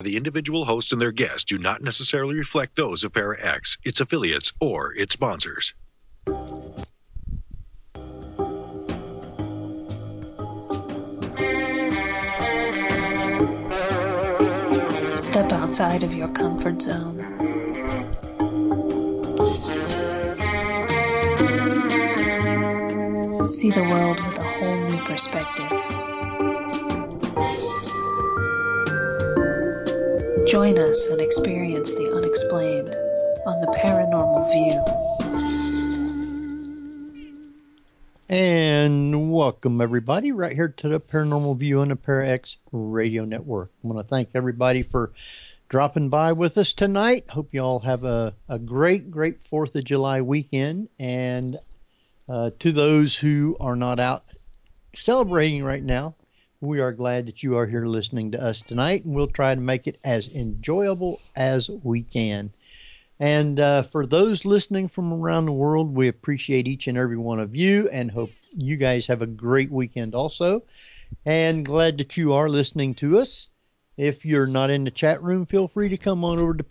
The individual host and their guests do not necessarily reflect those of Para X, its affiliates, or its sponsors. Step outside of your comfort zone. See the world with a whole new perspective. Join us and experience the unexplained on the Paranormal View. And welcome everybody right here to the Paranormal View on the ParaX Radio Network. I want to thank everybody for dropping by with us tonight. Hope you all have a great 4th of July weekend. And to those who are not out celebrating right now, we are glad that you are here listening to us tonight, and we'll try to make it as enjoyable as we can. And for those listening from around the world, we appreciate each and every one of you and hope you guys have a great weekend also. And glad that you are listening to us. If you're not in the chat room, feel free to come on over to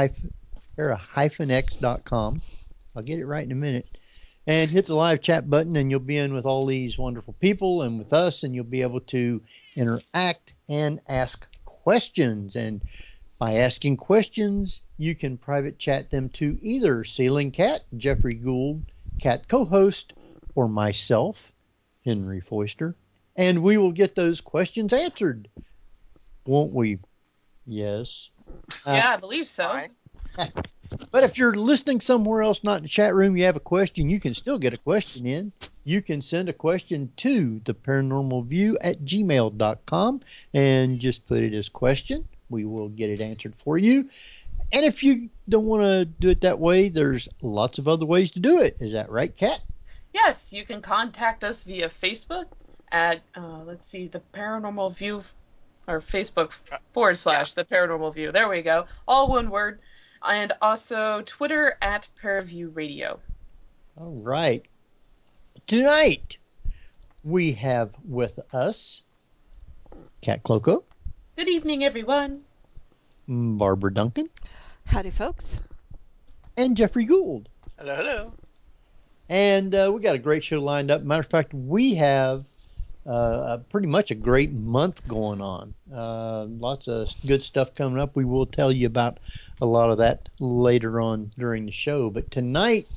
para-x.com. I'll get it right in a minute. And hit the live chat button, and you'll be in with all these wonderful people and with us, and you'll be able to interact and ask questions. And by asking questions, you can private chat them to either Ceiling Cat, Jeffrey Gould, Cat co-host, or myself, Henry Foister, and we will get those questions answered. Won't we? Yes. Yeah, I believe so. But if you're listening somewhere else, not in the chat room, you have a question, you can still get a question in. You can send a question to theparanormalview@gmail.com and just put it as question. We will get it answered for you. And if you don't want to do it that way, there's lots of other ways to do it. Is that right, Kat? Yes, you can contact us via Facebook at, the Paranormal View, or Facebook / the Paranormal View. There we go. All one word. And also Twitter at Paraview Radio. All right. Tonight, we have with us Kat Cloco. Good evening, everyone. Barbara Duncan. Howdy, folks. And Jeffrey Gould. Hello. And we got a great show lined up. Matter of fact, we have pretty much a great month going on. Lots of good stuff coming up. We will tell you about a lot of that later on during the show. But tonight,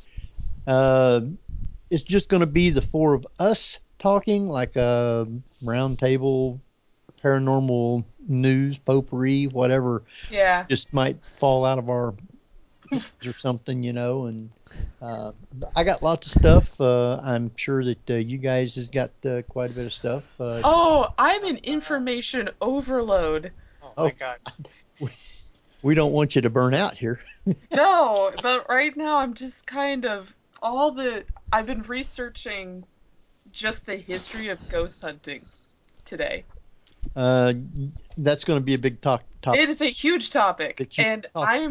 it's just going to be the four of us talking, like a round table, paranormal news, potpourri, whatever. Yeah. Just might fall out of our or something, you know. And I got lots of stuff. I'm sure that you guys has got quite a bit of stuff. I'm an information overload. Oh my God. We don't want you to burn out here. No, but right now I'm just kind of I've been researching just the history of ghost hunting today. That's going to be a big topic. It is a huge topic, and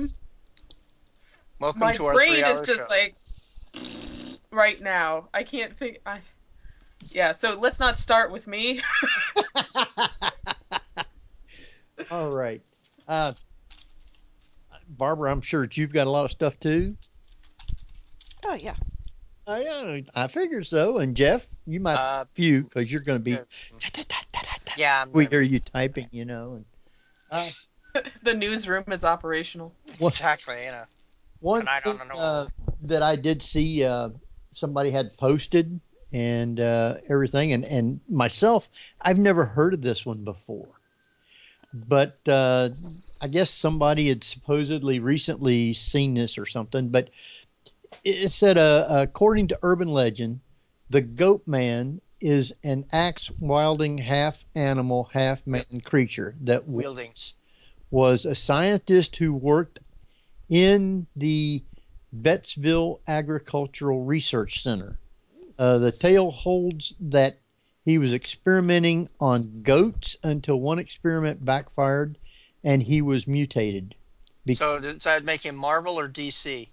Welcome to our 3-hour show. My brain is just like right now. I can't think. Yeah, so let's not start with me. All right, Barbara, I'm sure that you've got a lot of stuff too. Oh yeah. Yeah, I figured so. And Jeff, you might have a few because you're going to be. Yeah, we hear you typing, you know. And, the newsroom is operational. Exactly, you know. One thing that I did see somebody had posted and everything, and myself, I've never heard of this one before. But I guess somebody had supposedly recently seen this or something. But it said, according to urban legend, the Goat Man is an axe-wielding half-animal, half-man creature that was a scientist who worked in the Bettsville Agricultural Research Center. The tale holds that he was experimenting on goats until one experiment backfired and he was mutated. So does that make him Marvel or DC?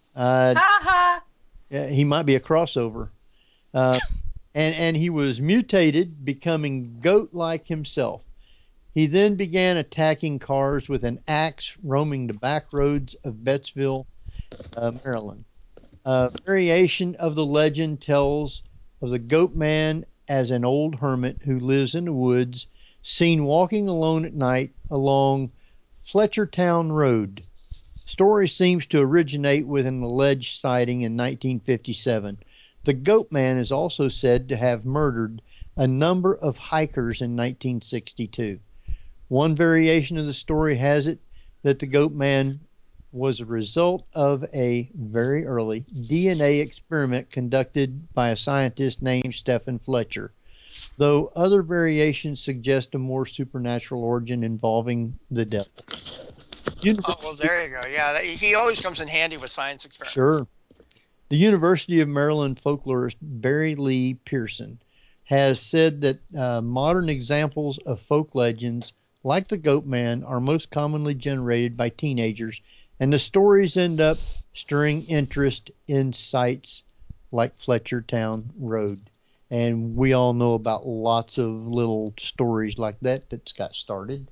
He might be a crossover. And he was mutated, becoming goat-like himself. He then began attacking cars with an axe, roaming the back roads of Bettsville, Maryland. A variation of the legend tells of the Goat Man as an old hermit who lives in the woods, seen walking alone at night along Fletchertown Road. Story seems to originate with an alleged sighting in 1957. The Goat Man is also said to have murdered a number of hikers in 1962. One variation of the story has it that the Goat Man was a result of a very early DNA experiment conducted by a scientist named Stephen Fletcher, though other variations suggest a more supernatural origin involving the devil. Oh, well, there you go. Yeah, he always comes in handy with science experiments. Sure. The University of Maryland folklorist Barry Lee Pearson has said that modern examples of folk legends like the Goat Man are most commonly generated by teenagers, and the stories end up stirring interest in sites like Fletchertown Road. And we all know about lots of little stories like that that's got started.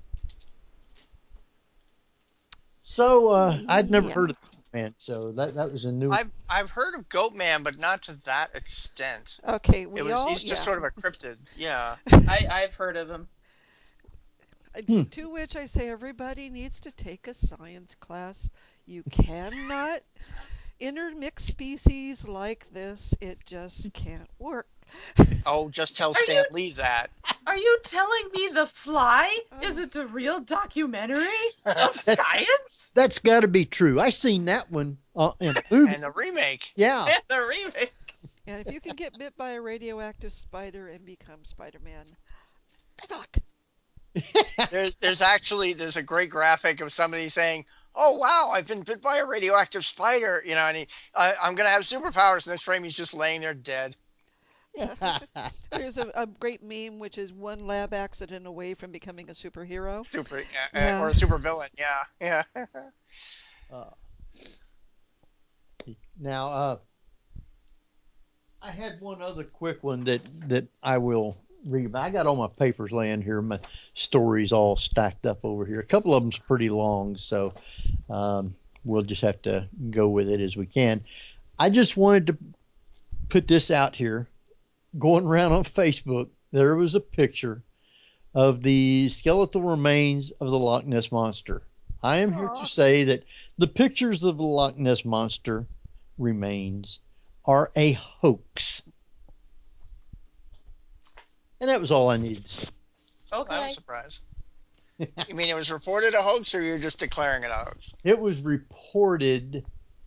So I'd never heard of Goat Man, so that was a new. I've heard of Goat Man, but not to that extent. Okay, He's just sort of a cryptid. Yeah. I've heard of him. To which I say everybody needs to take a science class. You cannot intermix species like this. It just can't work. Oh, just tell Stan Lee that. Are you telling me The Fly isn't a real documentary of science? That's got to be true. I seen that one in a movie. And the remake. Yeah. And the remake. And if you can get bit by a radioactive spider and become Spider-Man, good luck. There's a great graphic of somebody saying, "Oh wow, I've been bit by a radioactive spider," and I'm gonna have superpowers. And this frame, he's just laying there dead. There's a great meme which is one lab accident away from becoming a superhero. Or a supervillain. Yeah. Now, I had one other quick one that I will read. I got all my papers laying here. My stories all stacked up over here. A couple of them's pretty long, so we'll just have to go with it as we can. I just wanted to put this out here. Going around on Facebook, there was a picture of the skeletal remains of the Loch Ness Monster. I am here to say that the pictures of the Loch Ness Monster remains are a hoax. And that was all I needed to say. Okay. I'm surprised. You mean it was reported a hoax, or you're just declaring it a hoax? It was reported.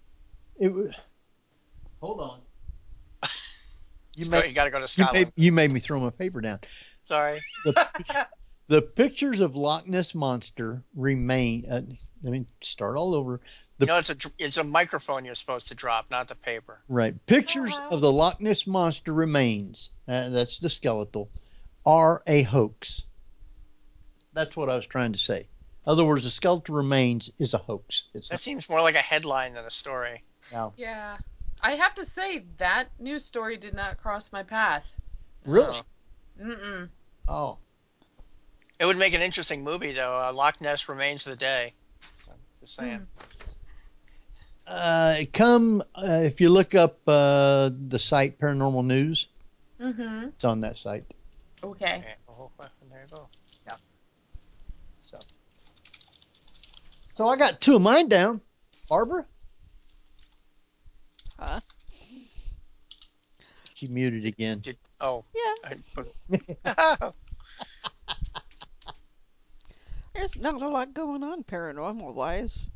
Hold on. You got to go to Scotland. You made me throw my paper down. Sorry. The pictures of Loch Ness Monster remain. Let me start all over. It's a microphone you're supposed to drop, not the paper. Right. Pictures of the Loch Ness Monster remains. That's the skeletal. Are a hoax. That's what I was trying to say. In other words, the skeletal remains is a hoax. Seems more like a headline than a story. Now, yeah. I have to say, that news story did not cross my path. Really? Mm-mm. Oh. It would make an interesting movie, though. Loch Ness Remains of the Day. Just saying. If you look up the site Paranormal News, it's on that site. Okay. Oh, there you go. Yeah. So I got two of mine down. Barbara? Huh? She muted again. Yeah. There's not a lot going on paranormal-wise.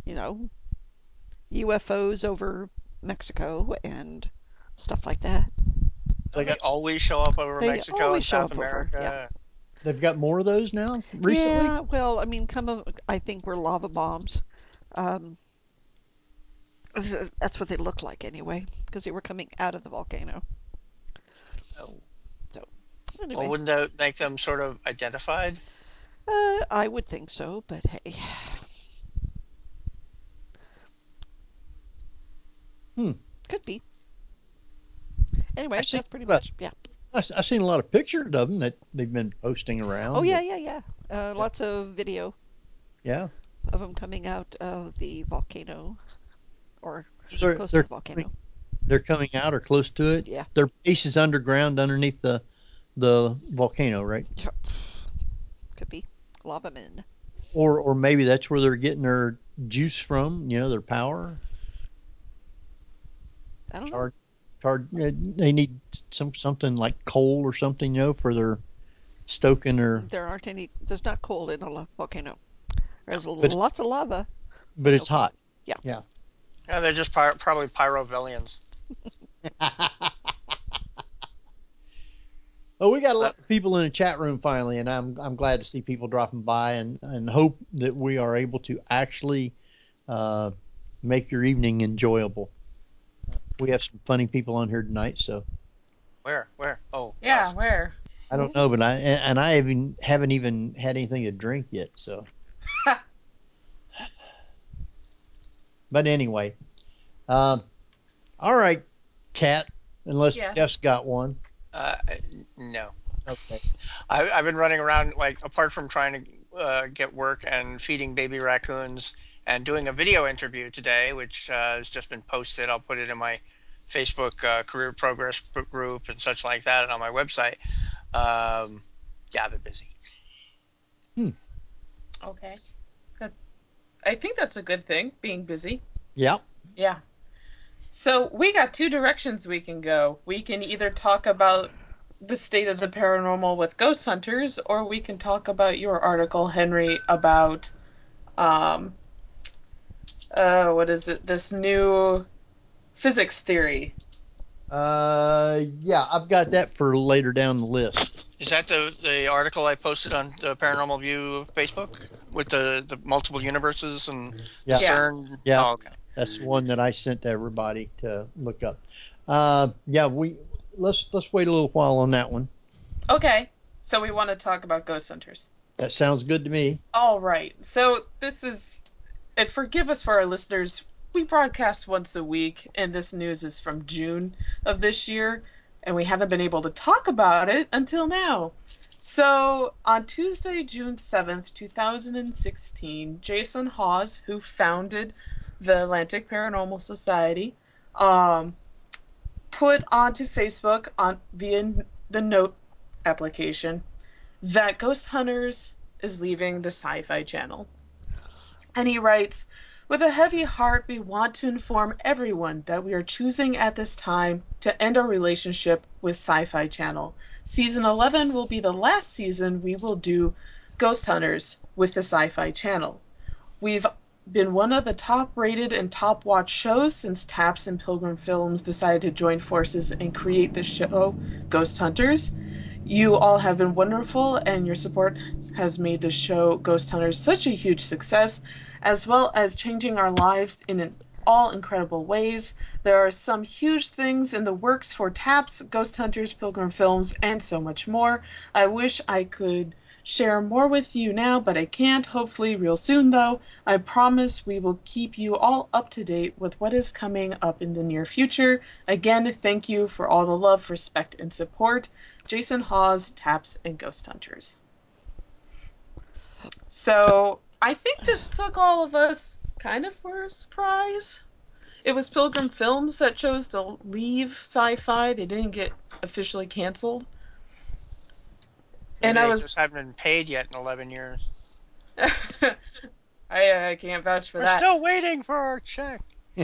UFOs over Mexico and stuff like that. They always show up over Mexico and South America. Yeah. They've got more of those now recently? Yeah, well, I mean, I think we're lava bombs. That's what they look like anyway, because they were coming out of the volcano. Oh. So, anyway. Well, wouldn't that make them sort of identified? I would think so, but hey. Could be. Anyway, that's pretty much, yeah. I've seen a lot of pictures of them that they've been posting around. Oh yeah. Lots of video Yeah. of them coming out of the volcano, or They're, close to they're the volcano. they're coming out or close to it. Yeah. Their base is underground underneath the volcano, right? Could be lava men. Or maybe that's where they're getting their juice from. Their power. I don't know. They need something like coal or something, for their stoking or. There's not coal in a volcano. There's But- lots of lava. But it's hot. Yeah. Yeah. Yeah, they're just probably pyrovillians. Well, we got a lot of people in the chat room finally, and I'm glad to see people dropping by, and hope that we are able to actually make your evening enjoyable. We have some funny people on here tonight, so Where? Oh. Yeah, us. where? I don't know, but I haven't even had anything to drink yet, so. But anyway, all right, Kat, unless Yes. Jeff's got one. No. Okay. I've been running around, like, apart from trying to get work and feeding baby raccoons and doing a video interview today, which has just been posted. I'll put it in my Facebook career progress group and such like that, and on my website. Yeah, I've been busy. Okay. Good. I think that's a good thing, being busy. Yeah. Yeah. So we got two directions we can go. We can either talk about the state of the paranormal with ghost hunters, or we can talk about your article, Henry, about what is it? This new physics theory. Yeah, I've got that for later down the list. Is that the article I posted on the Paranormal View Facebook with the multiple universes and Yeah. CERN? Yeah. Oh, okay. That's the one that I sent to everybody to look up. Yeah, let's wait a little while on that one. Okay. So we want to talk about ghost hunters. That sounds good to me. All right. So this is, and forgive us for our listeners, we broadcast once a week, and this news is from June of this year, and we haven't been able to talk about it until now. So on Tuesday, June 7th, 2016, Jason Hawes, who founded the Atlantic Paranormal Society, put onto Facebook via the Note application that Ghost Hunters is leaving the Sci-Fi Channel. And he writes, "With a heavy heart, we want to inform everyone that we are choosing at this time to end our relationship with Sci-Fi Channel. Season 11 will be the last season we will do Ghost Hunters with the Sci-Fi Channel. We've been one of the top-rated and top-watched shows since Taps and Pilgrim Films decided to join forces and create the show Ghost Hunters. You all have been wonderful, and your support has made the show Ghost Hunters such a huge success, as well as changing our lives in all incredible ways. There are some huge things in the works for Taps, Ghost Hunters, Pilgrim Films, and so much more. I wish I could share more with you now, but I can't. Hopefully real soon, though. I promise we will keep you all up to date with what is coming up in the near future. Again, thank you for all the love, respect, and support. Jason Hawes, Taps, and Ghost Hunters." So I think this took all of us kind of for a surprise. It was Pilgrim Films that chose to leave Sci-Fi. They didn't get officially canceled. And Maybe I they was just haven't been paid yet in 11 years. I can't vouch for We're that. still waiting for our check.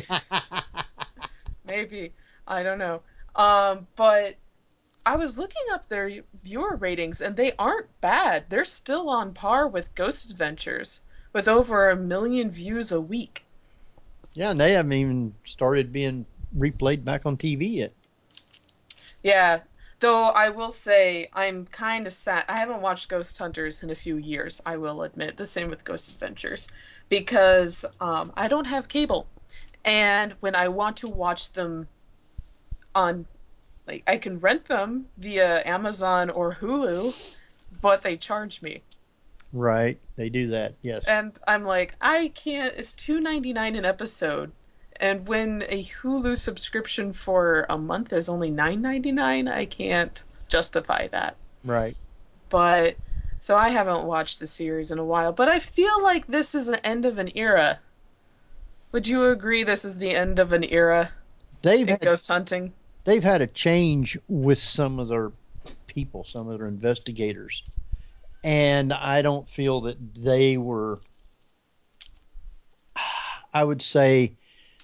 Maybe. I don't know. But I was looking up their viewer ratings, and they aren't bad. They're still on par with Ghost Adventures, with over 1 million views a week. Yeah, and they haven't even started being replayed back on TV yet. Yeah, though I will say I'm kind of sad. I haven't watched Ghost Hunters in a few years, I will admit. The same with Ghost Adventures, because I don't have cable. And when I want to watch them on, like, I can rent them via Amazon or Hulu, but they charge me. Right, they do that, yes. And I'm like, I can't, it's $2.99 an episode. And when a Hulu subscription for a month is only $9.99, I can't justify that. Right. But so I haven't watched the series in a while, but I feel like this is the end of an era. Would you agree this is the end of an era They've in had ghost hunting? they've had a change with some of their people, some of their investigators, and I don't feel that they were. I would say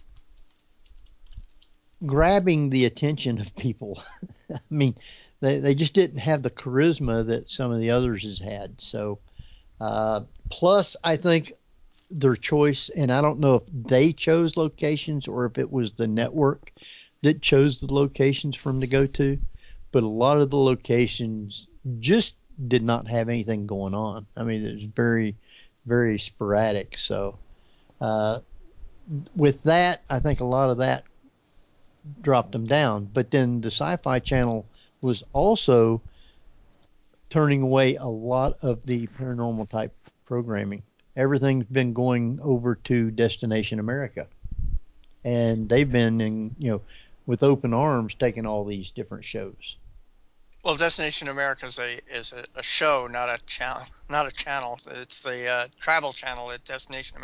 grabbing the attention of people. I mean, they just didn't have the charisma that some of the others has had. So, plus, I think their choice, and I don't know if they chose locations or if it was the network that chose the locations for them to go to, but a lot of the locations just did not have anything going on. I mean, it was very, very sporadic. So, uh, with that, I think a lot of that dropped them down. But then the Sci-Fi Channel was also turning away a lot of the paranormal type programming. Everything's been going over to Destination America, and they've been with open arms taking all these different shows. Well, Destination America is a show, not a channel. Not a channel. It's the travel channel that Destination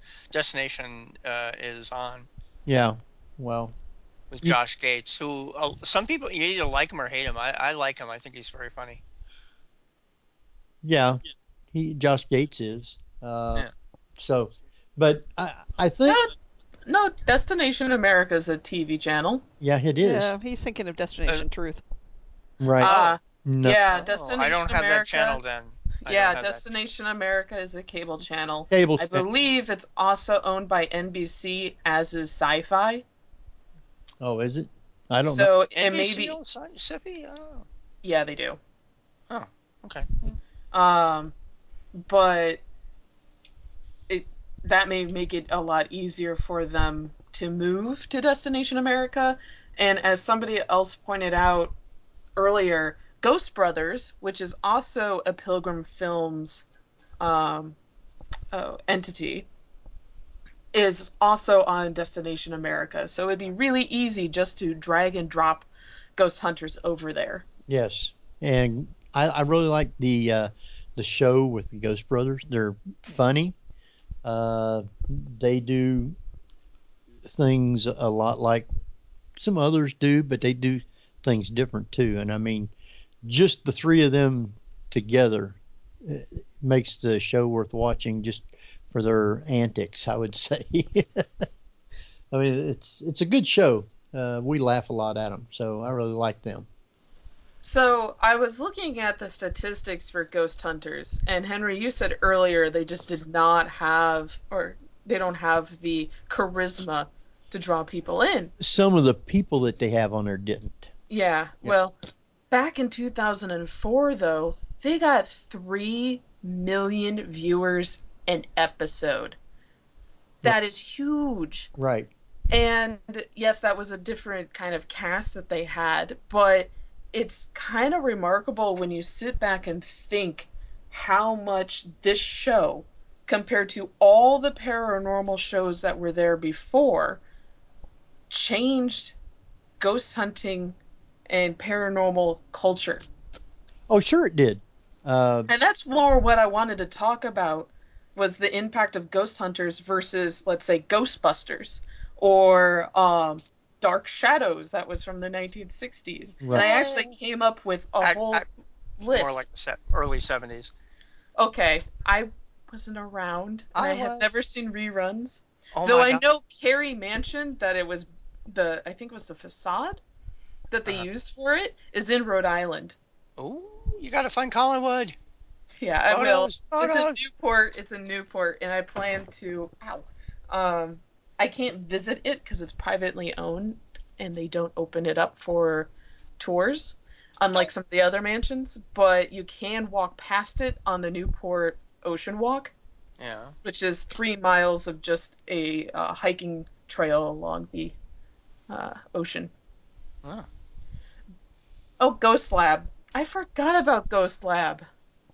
is on. Yeah, well, With Josh Gates, who some people, you either like him or hate him. I like him. I think he's very funny. yeah, Josh Gates is. Yeah. So, but I think No, Destination America is a TV channel. yeah, it is. Yeah, he's thinking of Destination Truth. Right. No. Yeah, Destination I don't have America. that channel then. Yeah, Destination America is a cable channel. Cable I believe it's also owned by NBC, as is Sci-Fi. Oh, is it? I don't know. So it may NBC be. on Sci-Fi? Oh. Yeah, they do. Oh, okay. But that may make it a lot easier for them to move to Destination America. And as somebody else pointed out earlier, Ghost Brothers, which is also a Pilgrim Films entity, is also on Destination America. So it'd be really easy just to drag and drop Ghost Hunters over there. Yes, and I really like the show with the Ghost Brothers. They're funny. They do things a lot like some others do, but they do things different too. And I mean, just the three of them together makes the show worth watching just for their antics, I would say. I mean, it's a good show. We laugh a lot at them, so I really like them. So I was looking at the statistics for Ghost Hunters, and Henry, you said earlier they just did not have, or they don't have the charisma to draw people in. Some of the people that they have on there didn't. Yeah, well, back in 2004, though, they got 3 million viewers an episode. That is huge. Right. And yes, that was a different kind of cast that they had, but it's kind of remarkable when you sit back and think how much this show, compared to all the paranormal shows that were there before, changed ghost hunting and paranormal culture. Oh, sure it did. And that's more what I wanted to talk about, was the impact of Ghost Hunters versus, let's say, Ghostbusters or Dark Shadows, that was from the 1960s. Right. And I actually came up with a whole list. More like the early 70s. Okay, I wasn't around, and I had was. never seen reruns. Oh Though my I God. know Carrie mentioned that it was I think it was the facade that they used for it is in Rhode Island. Oh, you got to find Collinwood. Yeah, I will. Photos. It's in Newport, and I plan to. I can't visit it because it's privately owned, and they don't open it up for tours, unlike some of the other mansions. But you can walk past it on the Newport Ocean Walk. Yeah. Which is 3 miles of just a hiking trail along the ocean. Oh. Oh, Ghost Lab. I forgot about Ghost Lab.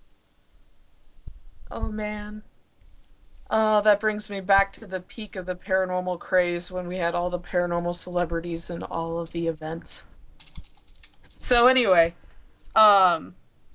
Oh, man. Oh, that brings me back to the peak of the paranormal craze when we had all the paranormal celebrities and all of the events. So anyway, Um,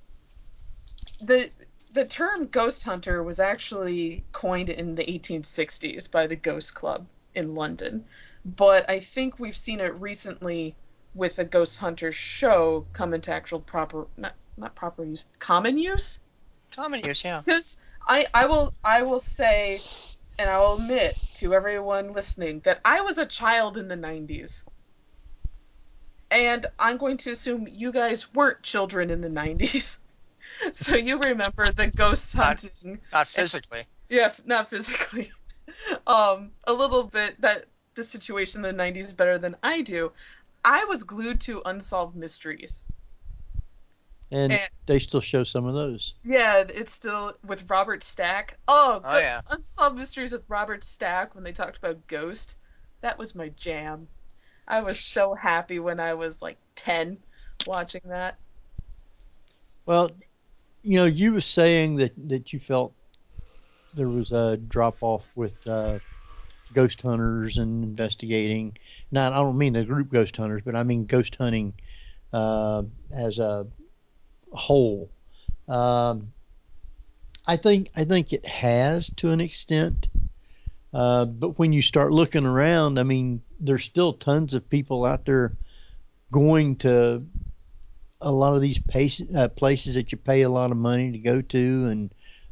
the term ghost hunter was actually coined in the 1860s by the Ghost Club in London, but I think we've seen it recently with a ghost hunter show come into actual proper not proper use, common use. Common use, yeah. Because I will say, and I will admit to everyone listening that I was a child in the 90s. And I'm going to assume you guys weren't children in the 90s. So you remember the ghost hunting. Not physically. Yeah, not physically. A little bit that the situation in the 90s better than I do. I was glued to Unsolved Mysteries. And they still show some of those. Yeah, it's still with Robert Stack. Oh yeah. Unsolved Mysteries with Robert Stack when they talked about Ghost. That was my jam. I was so happy when I was like 10 watching that. Well, you were saying that you felt there was a drop off with ghost hunters and investigating. Now, I don't mean the group ghost hunters, but I mean ghost hunting as a whole. I think it has to an extent, but when you start looking around, I mean, there's still tons of people out there going to a lot of these places that you pay a lot of money to go to, and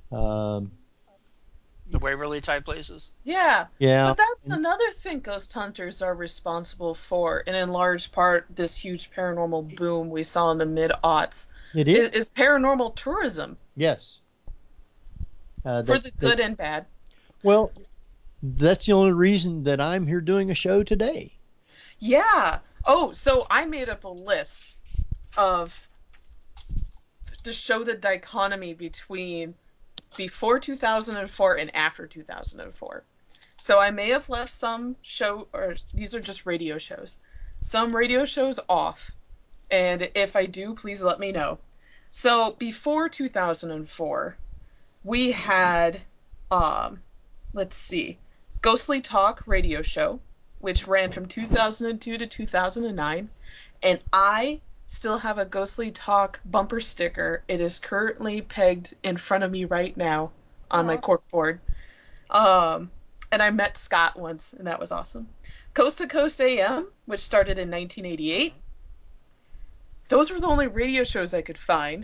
the Waverly type places. Yeah. Yeah. But that's another thing ghost hunters are responsible for, and in large part, this huge paranormal boom we saw in the mid-aughts. It is paranormal tourism. Yes. For the good and bad. Well, that's the only reason that I'm here doing a show today. Yeah. Oh, so I made up a list to show the dichotomy between before 2004 and after 2004. So I may have left some or these are just radio shows. Some radio shows off. And if I do, please let me know. So before 2004, we had, let's see, Ghostly Talk radio show, which ran from 2002 to 2009. And I still have a Ghostly Talk bumper sticker. It is currently pegged in front of me right now on my corkboard. And I met Scott once, and that was awesome. Coast to Coast AM, which started in 1988. Those were the only radio shows I could find.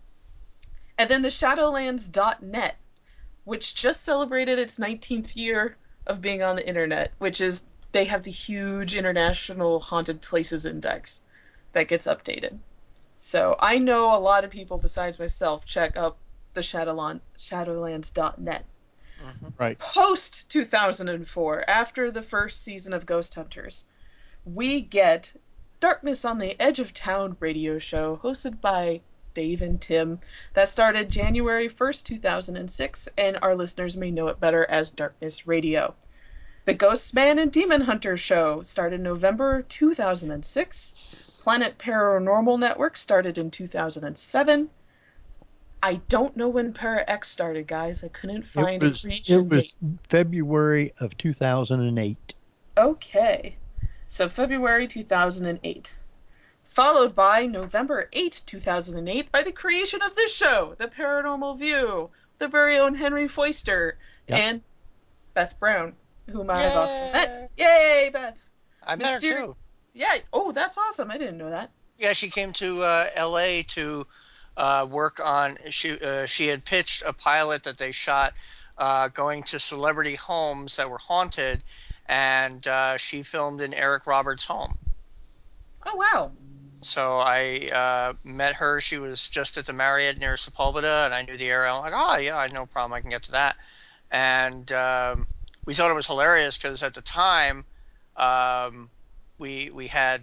And then the Shadowlands.net, which just celebrated its 19th year of being on the internet, which is they have the huge International Haunted Places Index that gets updated. So I know a lot of people besides myself check up the Shadowlands.net. Mm-hmm. Right. Post 2004, after the first season of Ghost Hunters, we get Darkness on the Edge of Town radio show hosted by Dave and Tim that started January 1st, 2006, and our listeners may know it better as Darkness Radio. The Ghostman and Demon Hunter show started November 2006. Planet Paranormal Network started in 2007. I don't know when Para X started, guys. I couldn't find a creation date. It was February of 2008. Okay. So February 2008. Followed by November 8, 2008 by the creation of this show, The Paranormal View, the very own Henry Foister, and Beth Brown, whom I have also met. Yay, Beth! I met her too. Yeah. Oh, that's awesome. I didn't know that. Yeah, she came to L.A. to work on. She had pitched a pilot that they shot going to celebrity homes that were haunted, and she filmed in Eric Roberts' home. Oh, wow. So I met her. She was just at the Marriott near Sepulveda, and I knew the area. I'm like, oh, yeah, no problem. I can get to that. And we thought it was hilarious because at the time we had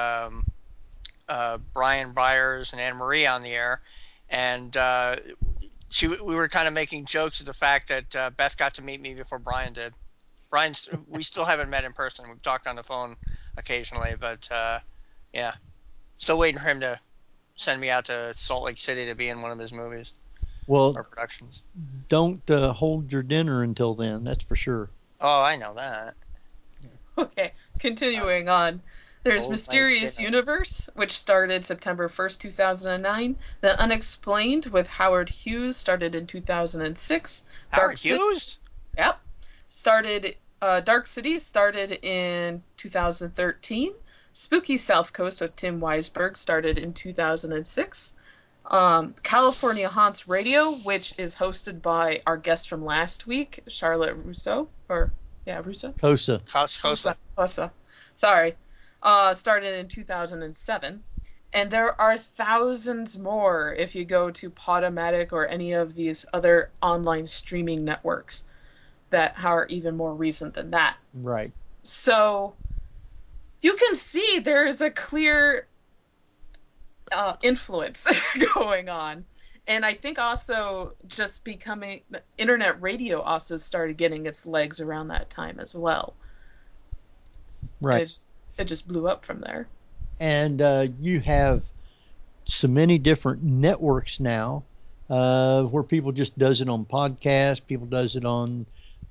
Brian Byers and Anne Marie on the air, and we were kind of making jokes of the fact that Beth got to meet me before Brian did. We still haven't met in person. We've talked on the phone occasionally, but yeah, still waiting for him to send me out to Salt Lake City to be in one of his movies or productions. Don't hold your dinner until then. That's for sure. Oh, I know that. Okay, continuing on. There's Oh, my Mysterious goodness. Universe, which started September 1st, 2009. The Unexplained with Howard Hughes started in 2006. Howard Hughes? Yep. Started Dark Cities started in 2013. Spooky South Coast with Tim Weisberg started in 2006. California Haunts Radio, which is hosted by our guest from last week, Charlotte Russo, Russo. Kosa. Kosa. Sorry. Started in 2007. And there are thousands more if you go to Podomatic or any of these other online streaming networks that are even more recent than that. Right. So you can see there is a clear influence going on. And I think also just becoming internet radio also started getting its legs around that time as well. Right. It just blew up from there. And you have so many different networks now where people just does it on podcasts, people does it on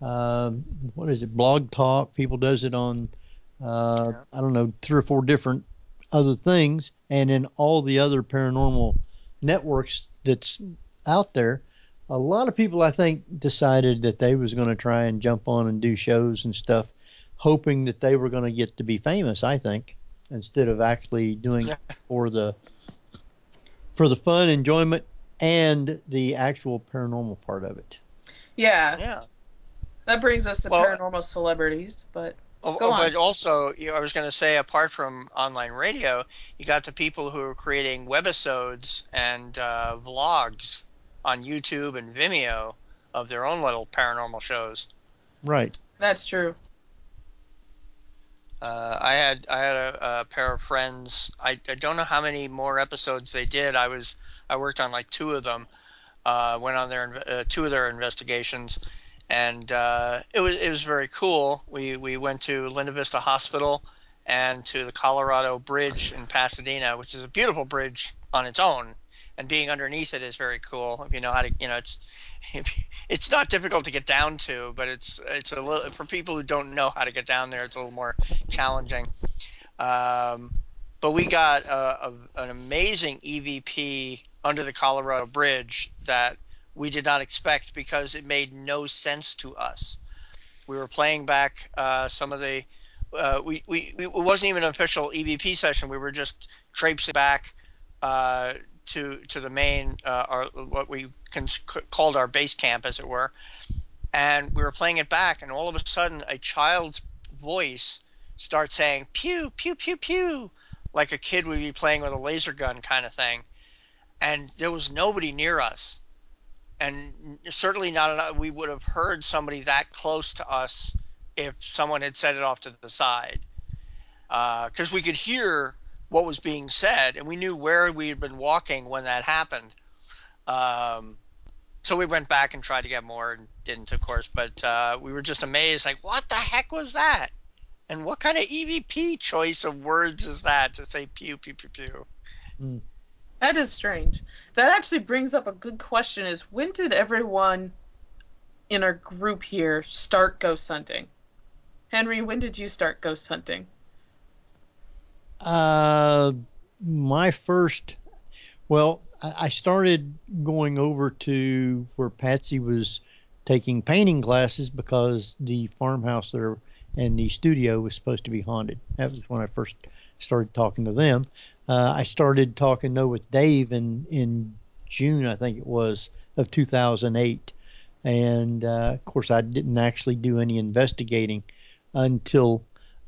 Blog Talk, people does it on I don't know, 3 or 4 different other things, and in all the other paranormal networks that's out there. A lot of people, I think, decided that they was going to try and jump on and do shows and stuff, hoping that they were going to get to be famous, I think, instead of actually doing it for the fun, enjoyment, and the actual paranormal part of it. Yeah. That brings us to paranormal celebrities, but go on. But also, I was going to say, apart from online radio, you got the people who are creating webisodes and vlogs on YouTube and Vimeo of their own little paranormal shows. Right. That's true. I had a pair of friends. I don't know how many more episodes they did. I worked on like 2 of them. Went on their 2 of their investigations, and it was very cool. We went to Linda Vista Hospital and to the Colorado Bridge in Pasadena, which is a beautiful bridge on its own, and being underneath it is very cool. If you know how to, it's not difficult to get down to, but it's a little, for people who don't know how to get down there, it's a little more challenging. But we got an amazing EVP under the Colorado Bridge that we did not expect because it made no sense to us. We were playing back some of the it wasn't even an official EVP session. We were just traipsing back to the main what we called our base camp, as it were, and we were playing it back, and all of a sudden a child's voice starts saying pew pew pew pew, like a kid would be playing with a laser gun kind of thing, and there was nobody near us, and certainly not enough. We would have heard somebody that close to us if someone had set it off to the side, because we could hear what was being said, and we knew where we had been walking when that happened. So we went back and tried to get more, and didn't, of course, but we were just amazed, like, what the heck was that? And what kind of EVP choice of words is that to say pew, pew, pew, pew? Mm. That is strange. That actually brings up a good question, is when did everyone in our group here start ghost hunting? Henry, when did you start ghost hunting? My first, well, I started going over to where Patsy was taking painting classes because the farmhouse there and the studio was supposed to be haunted. That was when I first started talking to them. I started talking with Dave in June, I think it was, of 2008. And of course, I didn't actually do any investigating until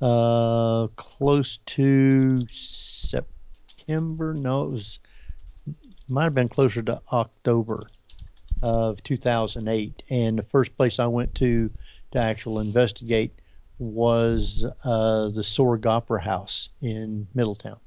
close to September. No, might have been closer to October of 2008. And the first place I went to actually investigate was the Sorg Opera House in Middletown.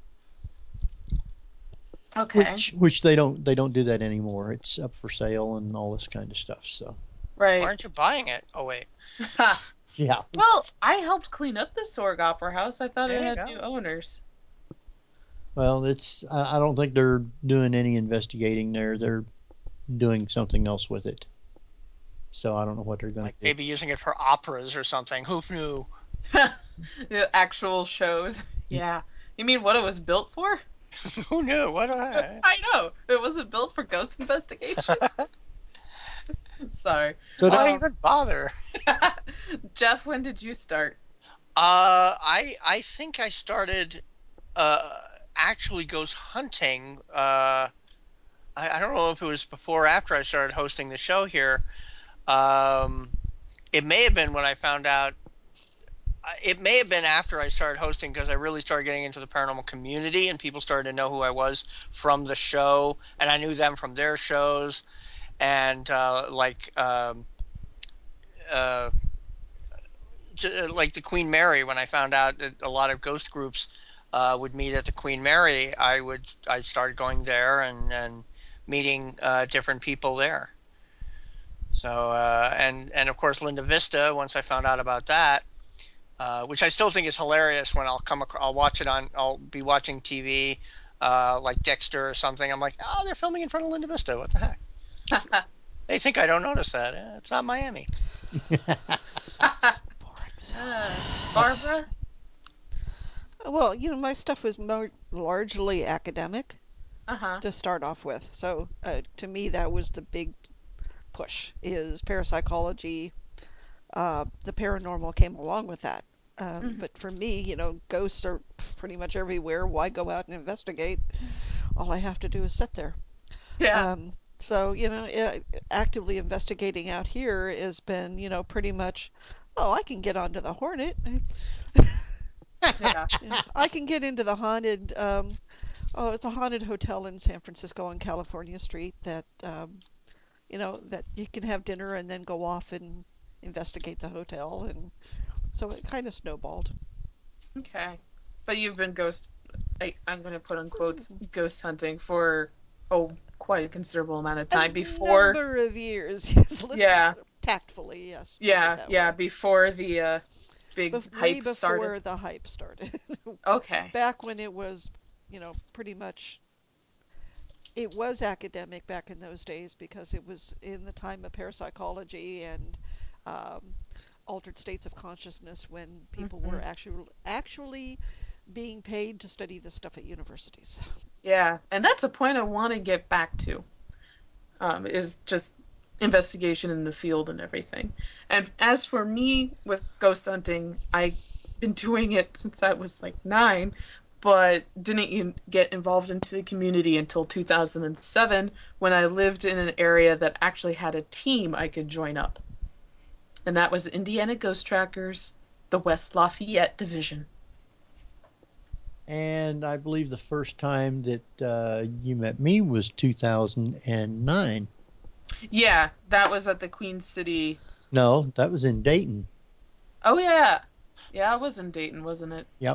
Okay. Which they don't do that anymore. It's up for sale and all this kind of stuff. So. Right. Why aren't you buying it? Oh wait. Yeah. Well, I helped clean up the Sorg Opera House. I thought it There you had go. new owners. Well, I don't think they're doing any investigating there. They're doing something else with it. So I don't know what they're going to do. Maybe using it for operas or something. Who knew? The actual shows. Yeah. You mean what it was built for? Who knew? What? I know. It wasn't built for ghost investigations. Sorry. So Why even bother? Jeff, when did you start? I think I started actually ghost hunting. I don't know if it was before or after I started hosting the show here. It may have been when I found out. It may have been after I started hosting because I really started getting into the paranormal community and people started to know who I was from the show, and I knew them from their shows, and like the Queen Mary. When I found out that a lot of ghost groups would meet at the Queen Mary, I started going there and meeting different people there. So and of course Linda Vista. Once I found out about that, which I still think is hilarious when I'll watch it I'll be watching TV like Dexter or something. I'm like, oh, they're filming in front of Linda Vista. What the heck? They think I don't notice that. It's not Miami. Barbara? Well, my stuff was largely academic Uh-huh. to start off with. So to me, that was the big push, is parapsychology. The paranormal came along with that. But for me, ghosts are pretty much everywhere. Why go out and investigate? All I have to do is sit there. Yeah. So, actively investigating out here has been, pretty much, oh, I can get onto the Hornet. Yeah. I can get into the haunted, it's a haunted hotel in San Francisco on California Street that, that you can have dinner and then go off and investigate the hotel. And so it kind of snowballed. Okay. But you've been I'm going to put on quotes, ghost hunting for, quite a considerable amount of time before. Number of years. Yeah. Tactfully, yes. Yeah, before the big hype started. Before the hype started. Okay. Back when it was, pretty much, it was academic back in those days because it was in the time of parapsychology and altered states of consciousness when people were actually being paid to study this stuff at universities. Yeah, and that's a point I want to get back to, is just investigation in the field and everything. And as for me with ghost hunting, I've been doing it since I was like 9, but didn't get involved into the community until 2007 when I lived in an area that actually had a team I could join up. And that was Indiana Ghost Trackers, the West Lafayette Division. And I believe the first time that you met me was 2009. Yeah, that was at the Queen City. No, that was in Dayton. Oh, yeah. Yeah, it was in Dayton, wasn't it? Yep.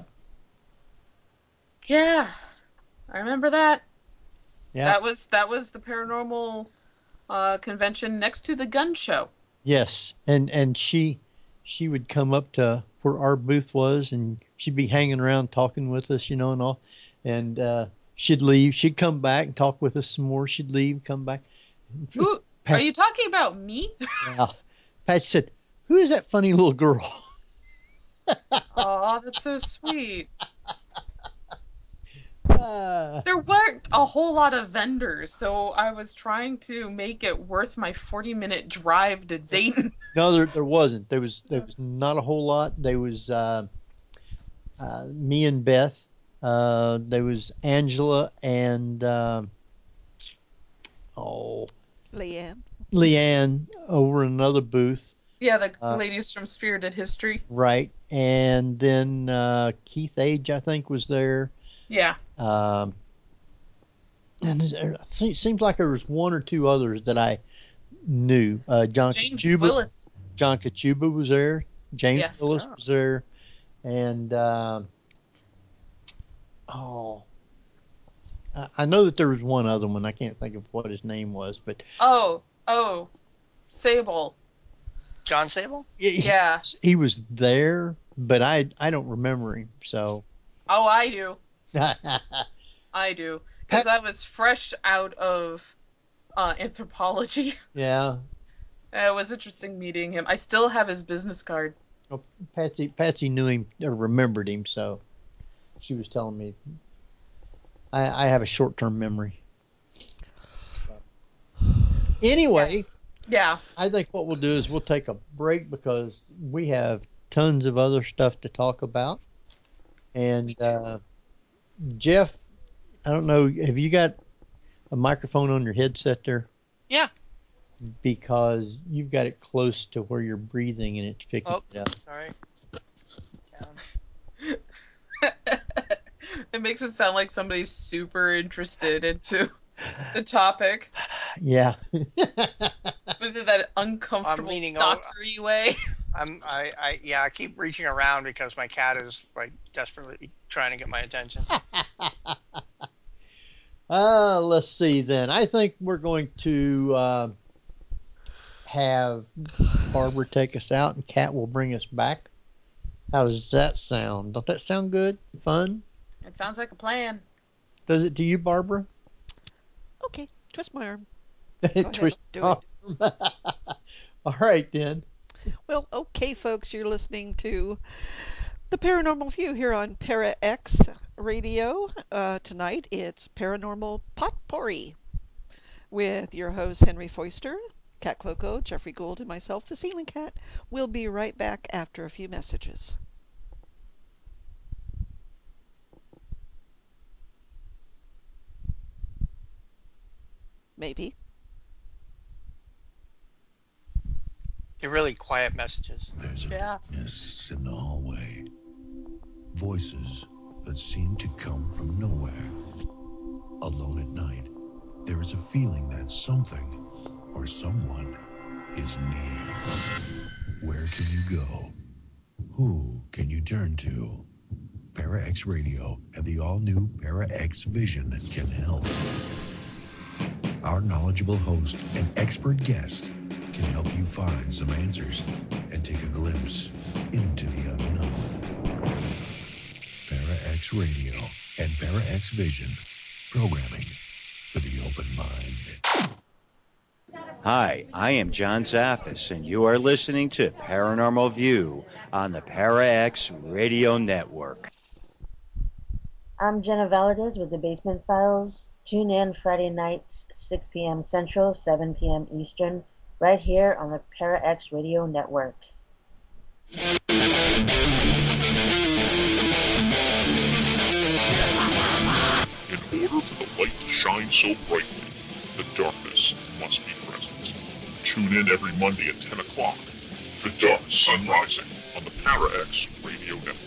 Yeah, I remember that. Yeah. That was the paranormal convention next to the gun show. Yes, and she would come up to where our booth was, and she'd be hanging around talking with us, and all. And she'd leave. She'd come back and talk with us some more. She'd leave, come back. Ooh, are you talking about me? Yeah. Pat said, "Who is that funny little girl?" Oh, that's so sweet. There weren't a whole lot of vendors, so I was trying to make it worth my 40-minute drive to Dayton. No, there wasn't. There was not a whole lot. There was me and Beth. There was Angela and Leanne over in another booth. Yeah, the ladies from Spirited History. Right, and then Keith Age, I think, was there. Yeah. And it seems like there was one or two others that I knew. John James Kachuba, Willis. John Kachuba was there. James Yes. Willis was there. And I know that there was one other one. I can't think of what his name was, but Sable. John Sable? Yeah. he was there, but I don't remember him. So. Oh, I do. I do, because I was fresh out of anthropology. Yeah. It was interesting meeting him. I still have his business card. Well, Patsy knew him or remembered him, so she was telling me. I have a short-term memory. Anyway, Yeah. I think what we'll do is we'll take a break because we have tons of other stuff to talk about. And Jeff, I don't know, have you got a microphone on your headset there? Yeah. Because you've got it close to where you're breathing and it's picking it up. Sorry. Down. It makes it sound like somebody's super interested into the topic, Yeah. but in that uncomfortable leaning stalkery way. I keep reaching around because my cat is like desperately trying to get my attention. Let's see then. I think we're going to have Barbara take us out and Kat will bring us back. How does that sound? Don't that sound good? Fun? It sounds like a plan. Does it to you, Barbara? Okay, twist my arm. Twist do your arm. All right, then. Well, okay, folks, you're listening to The Paranormal View here on Para X Radio. Tonight it's Paranormal Potpourri with your host Henry Foister, Kat Cloco, Jeffrey Gould, and myself, the Ceiling Cat. We'll be right back after a few messages. Maybe. They're really quiet messages. There's a darkness in the hallway. Voices that seem to come from nowhere. Alone at night, there is a feeling that something or someone is near. Where can you go? Who can you turn to? Para X Radio and the all-new Para X Vision can help. Our knowledgeable host and expert guest can help you find some answers and take a glimpse into the unknown. Para X Radio and Para X Vision, programming for the open mind. Hi, I am John Zaffis, and you are listening to Paranormal View on the Para X Radio Network. I'm Jenna Valadez with the Basement Files. Tune in Friday nights, 6 p.m. Central, 7 p.m. Eastern, right here on the Para X Radio Network. In order for the light to shine so brightly, the darkness must be present. Tune in every Monday at 10 o'clock for Dark Sun Rising on the Para X Radio Network.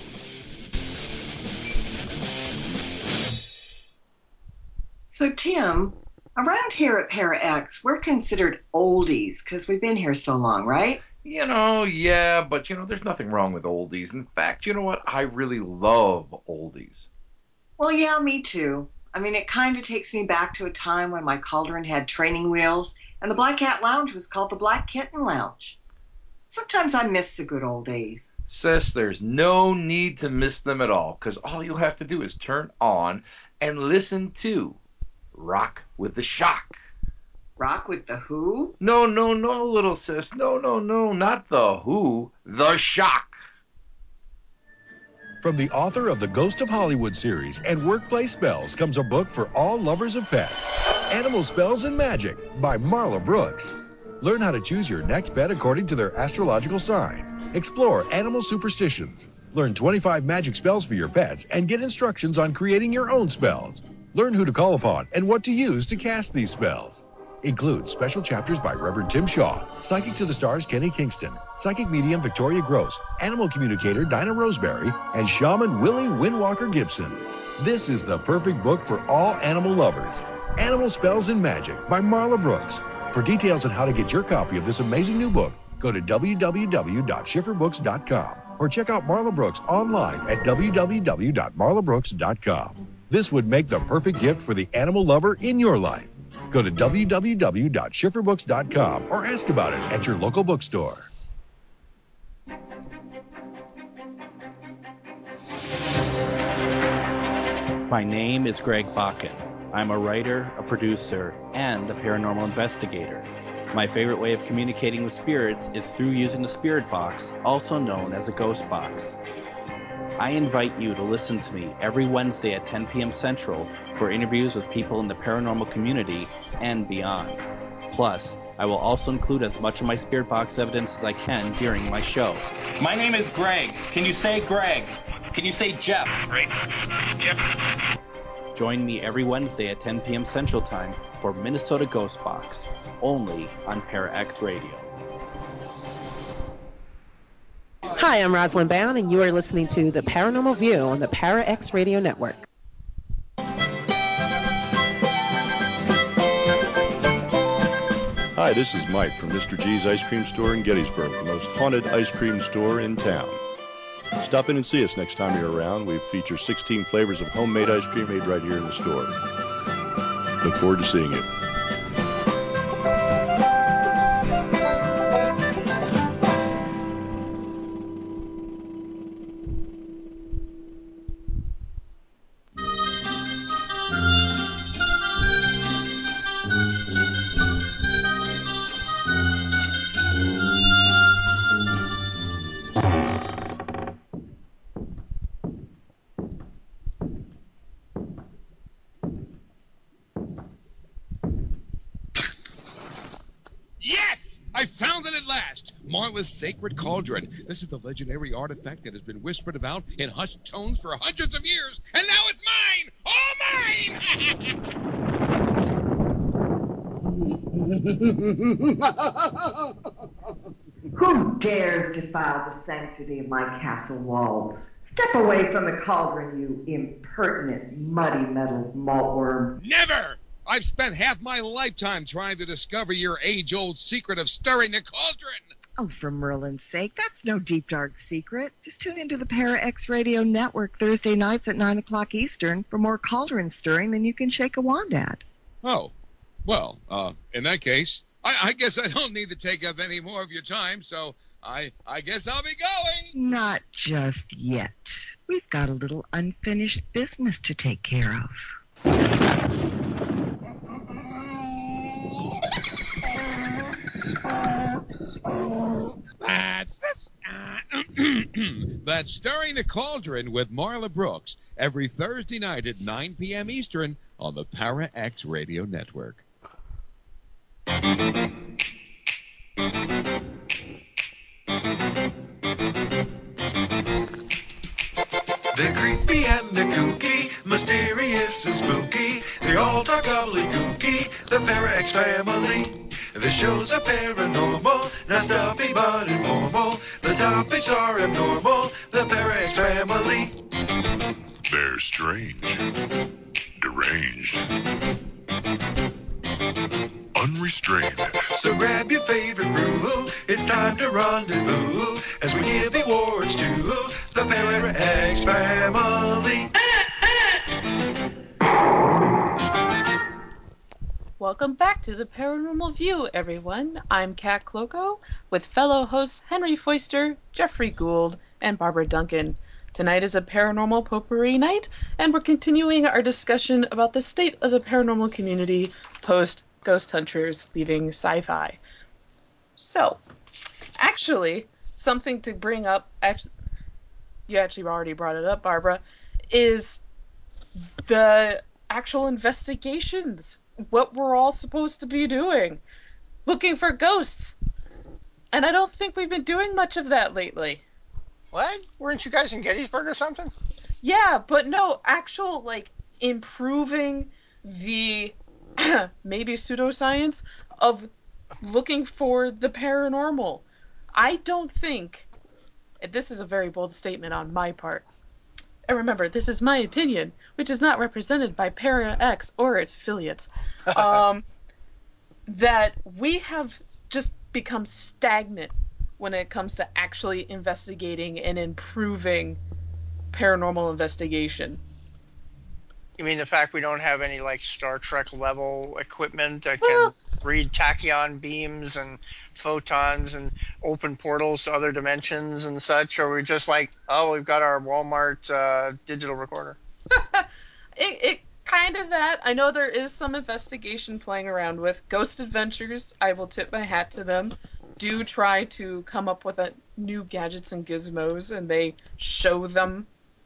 So, Tim, around here at Para X, we're considered oldies because we've been here so long, right? Yeah, but there's nothing wrong with oldies. In fact, you know what? I really love oldies. Well, yeah, me too. I mean, it kind of takes me back to a time when my cauldron had training wheels and the Black Cat Lounge was called the Black Kitten Lounge. Sometimes I miss the good old days. Sis, there's no need to miss them at all, because all you have to do is turn on and listen to Rock with the Shock. Rock with the Who? No, little sis. No, not the Who. The Shock. From the author of the Ghost of Hollywood series and Workplace Spells comes a book for all lovers of pets. Animal Spells and Magic by Marla Brooks. Learn how to choose your next pet according to their astrological sign. Explore animal superstitions. Learn 25 magic spells for your pets and get instructions on creating your own spells. Learn who to call upon and what to use to cast these spells. Includes special chapters by Reverend Tim Shaw, Psychic to the Stars Kenny Kingston, Psychic Medium Victoria Gross, Animal Communicator Dinah Roseberry, and Shaman Willie Windwalker Gibson. This is the perfect book for all animal lovers. Animal Spells and Magic by Marla Brooks. For details on how to get your copy of this amazing new book, go to www.schifferbooks.com or check out Marla Brooks online at www.marlabrooks.com. This would make the perfect gift for the animal lover in your life. Go to www.schifferbooks.com or ask about it at your local bookstore. My name is Greg Bakken. I'm a writer, a producer, and a paranormal investigator. My favorite way of communicating with spirits is through using the spirit box, also known as a ghost box. I invite you to listen to me every Wednesday at 10 p.m. Central for interviews with people in the paranormal community and beyond. Plus, I will also include as much of my spirit box evidence as I can during my show. My name is Greg. Can you say Greg? Can you say Jeff? Greg. Jeff. Join me every Wednesday at 10 p.m. Central Time for Minnesota Ghost Box, only on Para-X Radio. Hi, I'm Rosalind Bound, and you are listening to The Paranormal View on the Para-X Radio Network. Hi, this is Mike from Mr. G's Ice Cream Store in Gettysburg, the most haunted ice cream store in town. Stop in and see us next time you're around. We feature 16 flavors of homemade ice cream made right here in the store. Look forward to seeing you. I found it at last! Marla's Sacred Cauldron. This is the legendary artifact that has been whispered about in hushed tones for hundreds of years, and now it's mine! All mine! Who dares defile the sanctity of my castle walls? Step away from the cauldron, you impertinent, muddy-metaled maltworm. Never! I've spent half my lifetime trying to discover your age-old secret of stirring the cauldron. Oh, for Merlin's sake, that's no deep, dark secret. Just tune into the Para-X Radio Network Thursday nights at 9 o'clock Eastern for more cauldron stirring than you can shake a wand at. Oh, well, in that case, I guess I don't need to take up any more of your time, so I guess I'll be going. Not just yet. We've got a little unfinished business to take care of. That's Stirring the Cauldron with Marla Brooks every Thursday night at 9 p.m. Eastern on the Para-X Radio Network. They're creepy and they're kooky, mysterious and spooky. They all talk gobbledygooky, the Para-X family. The shows are paranormal, not stuffy but informal. The topics are abnormal, the Para-X family. They're strange, deranged, unrestrained. So grab your favorite brew, it's time to rendezvous as we give awards to the Para-X family. Welcome back to the Paranormal View, everyone. I'm Kat Kloko with fellow hosts Henry Foister, Jeffrey Gould, and Barbara Duncan. Tonight is a paranormal potpourri night, and we're continuing our discussion about the state of the paranormal community post Ghost Hunters leaving sci-fi. So, actually, something to bring up, you actually already brought it up, Barbara, is the actual investigations. What we're all supposed to be doing. Looking for ghosts. And I don't think we've been doing much of that lately. What? Weren't you guys in Gettysburg or something? Yeah, but no, actual, improving the maybe pseudoscience of looking for the paranormal. I don't think, this is a very bold statement on my part, and remember, this is my opinion, which is not represented by Para-X or its affiliates, that we have just become stagnant when it comes to actually investigating and improving paranormal investigation. You mean the fact we don't have any, Star Trek level equipment that can read tachyon beams and photons and open portals to other dimensions and such? Or are we just we've got our Walmart digital recorder? It kind of that. I know there is some investigation playing around with. Ghost Adventures, I will tip my hat to them, do try to come up with new gadgets and gizmos, and they show them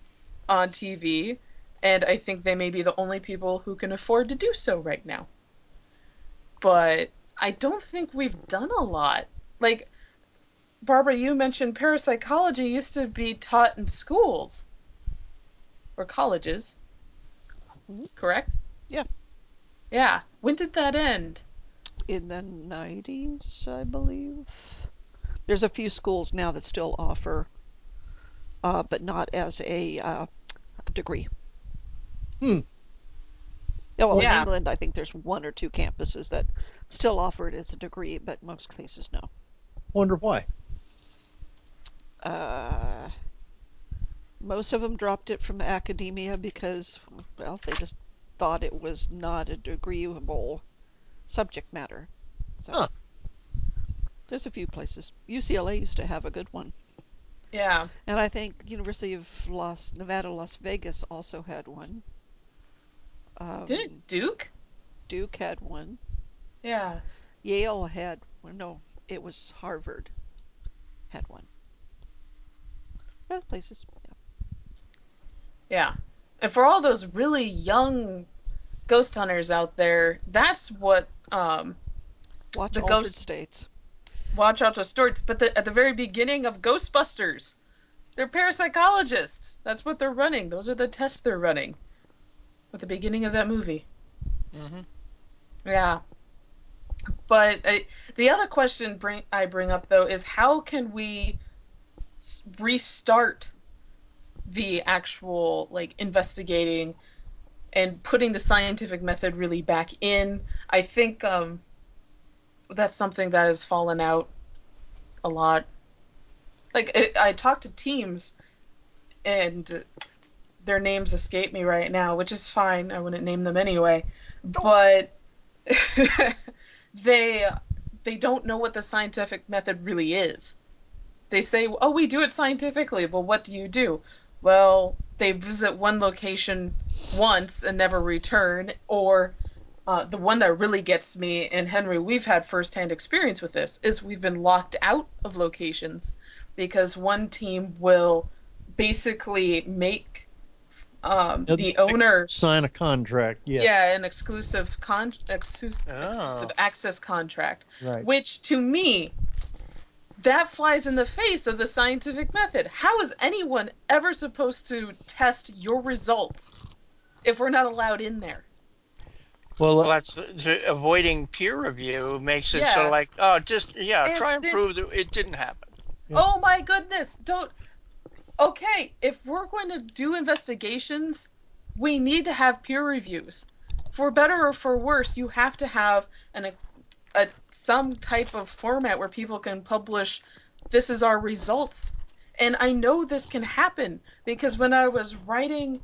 on TV, and I think they may be the only people who can afford to do so right now. But I don't think we've done a lot. Like, Barbara, you mentioned parapsychology used to be taught in schools or colleges, correct? Yeah. Yeah. When did that end? In the 90s, I believe. There's a few schools now that still offer, but not as a degree. Yeah, well, in England, I think there's 1 or 2 campuses that still offer it as a degree, but most places no. Wonder why. Most of them dropped it from academia because, well, they just thought it was not a degreeable subject matter. So there's a few places. UCLA used to have a good one. Yeah. And I think University of Nevada, Las Vegas also had one. Didn't Duke? Duke had one. Yeah. Yale had one. No, it was Harvard had one. Well, places. Yeah. And for all those really young ghost hunters out there, that's what Watch the Altered States. Watch Altered States, but at the very beginning of Ghostbusters, they're parapsychologists. That's what they're running. Those are the tests they're running at the beginning of that movie. Mm-hmm. Yeah. But the other question I bring up, though, is how can we restart the actual, like, investigating and putting the scientific method really back in? I think that's something that has fallen out a lot. Like, I talked to teams, and their names escape me right now, which is fine. I wouldn't name them anyway. But they don't know what the scientific method really is. They say, oh, we do it scientifically. Well, what do you do? Well, they visit one location once and never return, or the one that really gets me, and Henry, we've had firsthand experience with this, is we've been locked out of locations because one team will basically make the owner sign a contract. Yeah, an exclusive access contract, right. Which to me, that flies in the face of the scientific method. How is anyone ever supposed to test your results if we're not allowed in there? Well, that's avoiding peer review makes it so like, oh, just try and prove that it didn't happen. Oh my goodness! Okay, if we're going to do investigations, we need to have peer reviews. For better or for worse, you have to have some type of format where people can publish, this is our results. And I know this can happen because when I was writing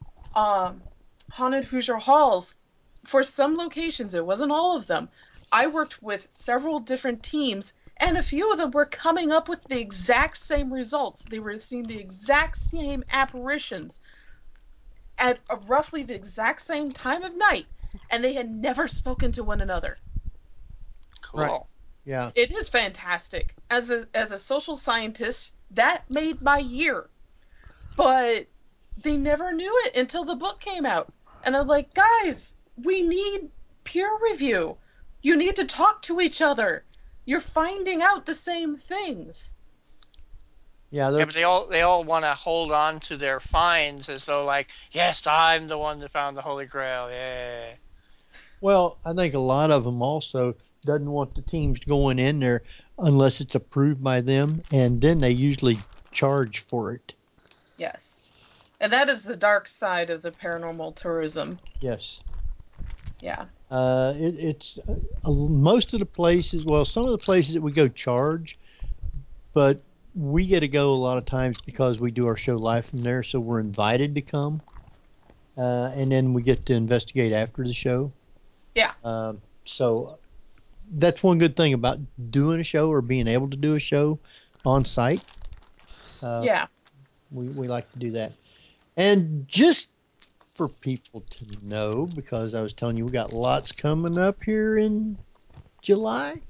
Haunted Hoosier Halls, for some locations, it wasn't all of them, I worked with several different teams, and a few of them were coming up with the exact same results. They were seeing the exact same apparitions at roughly the exact same time of night, and they had never spoken to one another. Cool. Right. Yeah. It is fantastic. As a social scientist, that made my year. But they never knew it until the book came out. And I'm like, guys, we need peer review. You need to talk to each other. You're finding out the same things. Yeah, but they all want to hold on to their finds as though, like, yes, I'm the one that found the Holy Grail. Yeah. Well, I think a lot of them also doesn't want the teams going in there unless it's approved by them, and then they usually charge for it. Yes. And that is the dark side of the paranormal tourism. Yes. Yeah. It's most of the places, well, some of the places that we go charge, but we get to go a lot of times because we do our show live from there, so we're invited to come. And then we get to investigate after the show. Yeah. So that's one good thing about doing a show or being able to do a show on site. Yeah. We like to do that. And just for people to know, because I was telling you we got lots coming up here in July.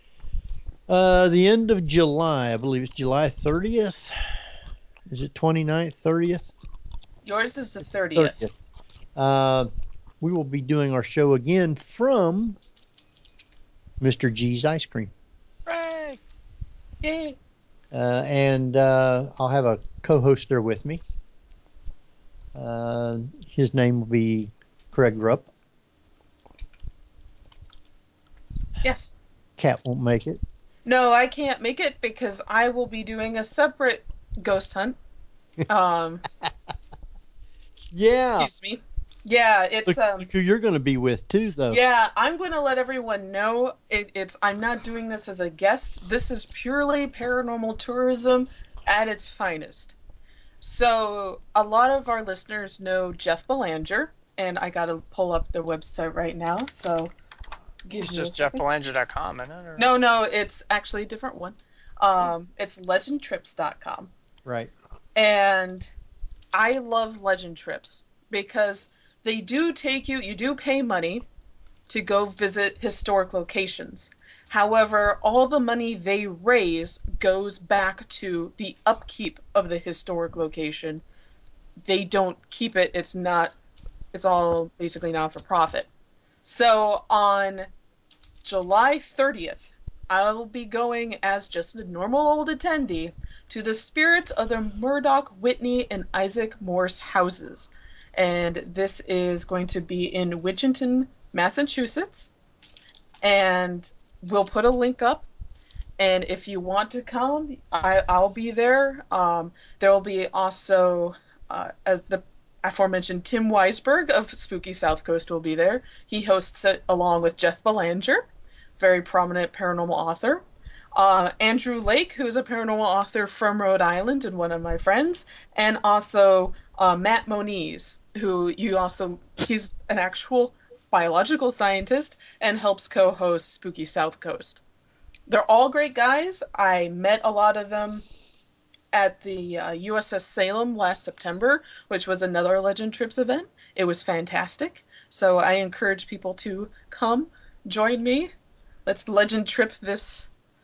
The end of July, I believe it's July 30th. Is it 29th, 30th? Yours is the 30th. We will be doing our show again from Mr. G's Ice Cream. Hooray! Yay! And I'll have a co-host there with me. His name will be Craig Rupp. Yes. Cat won't make it. No, I can't make it because I will be doing a separate ghost hunt. Yeah. Excuse me. Yeah, it's Look who you're going to be with too, though. Yeah, I'm going to let everyone know I'm not doing this as a guest. This is purely paranormal tourism at its finest. So a lot of our listeners know Jeff Belanger, and I got to pull up the website right now. So It's just jeffbelanger.com, isn't it? Or... No, it's actually a different one. It's legendtrips.com. Right. And I love Legend Trips because they do you do pay money to go visit historic locations. However, all the money they raise goes back to the upkeep of the historic location. They don't keep it. It's all basically not for profit. So on July 30th, I will be going as just a normal old attendee to the spirits of the Murdoch, Whitney, and Isaac Morse houses. And this is going to be in Winchendon, Massachusetts. And we'll put a link up. And if you want to come, I'll be there. There will be also, as the aforementioned Tim Weisberg of Spooky South Coast will be there. He hosts it along with Jeff Belanger, very prominent paranormal author. Andrew Lake, who is a paranormal author from Rhode Island and one of my friends. And also Matt Moniz, he's an actual biological scientist and helps co-host Spooky South Coast. They're all great guys. I met a lot of them at the USS Salem last September, which was another Legend Trips event. It was fantastic. So I encourage people to come join me. Let's Legend Trip these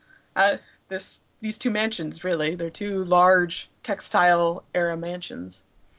two mansions, really. They're two large textile era mansions.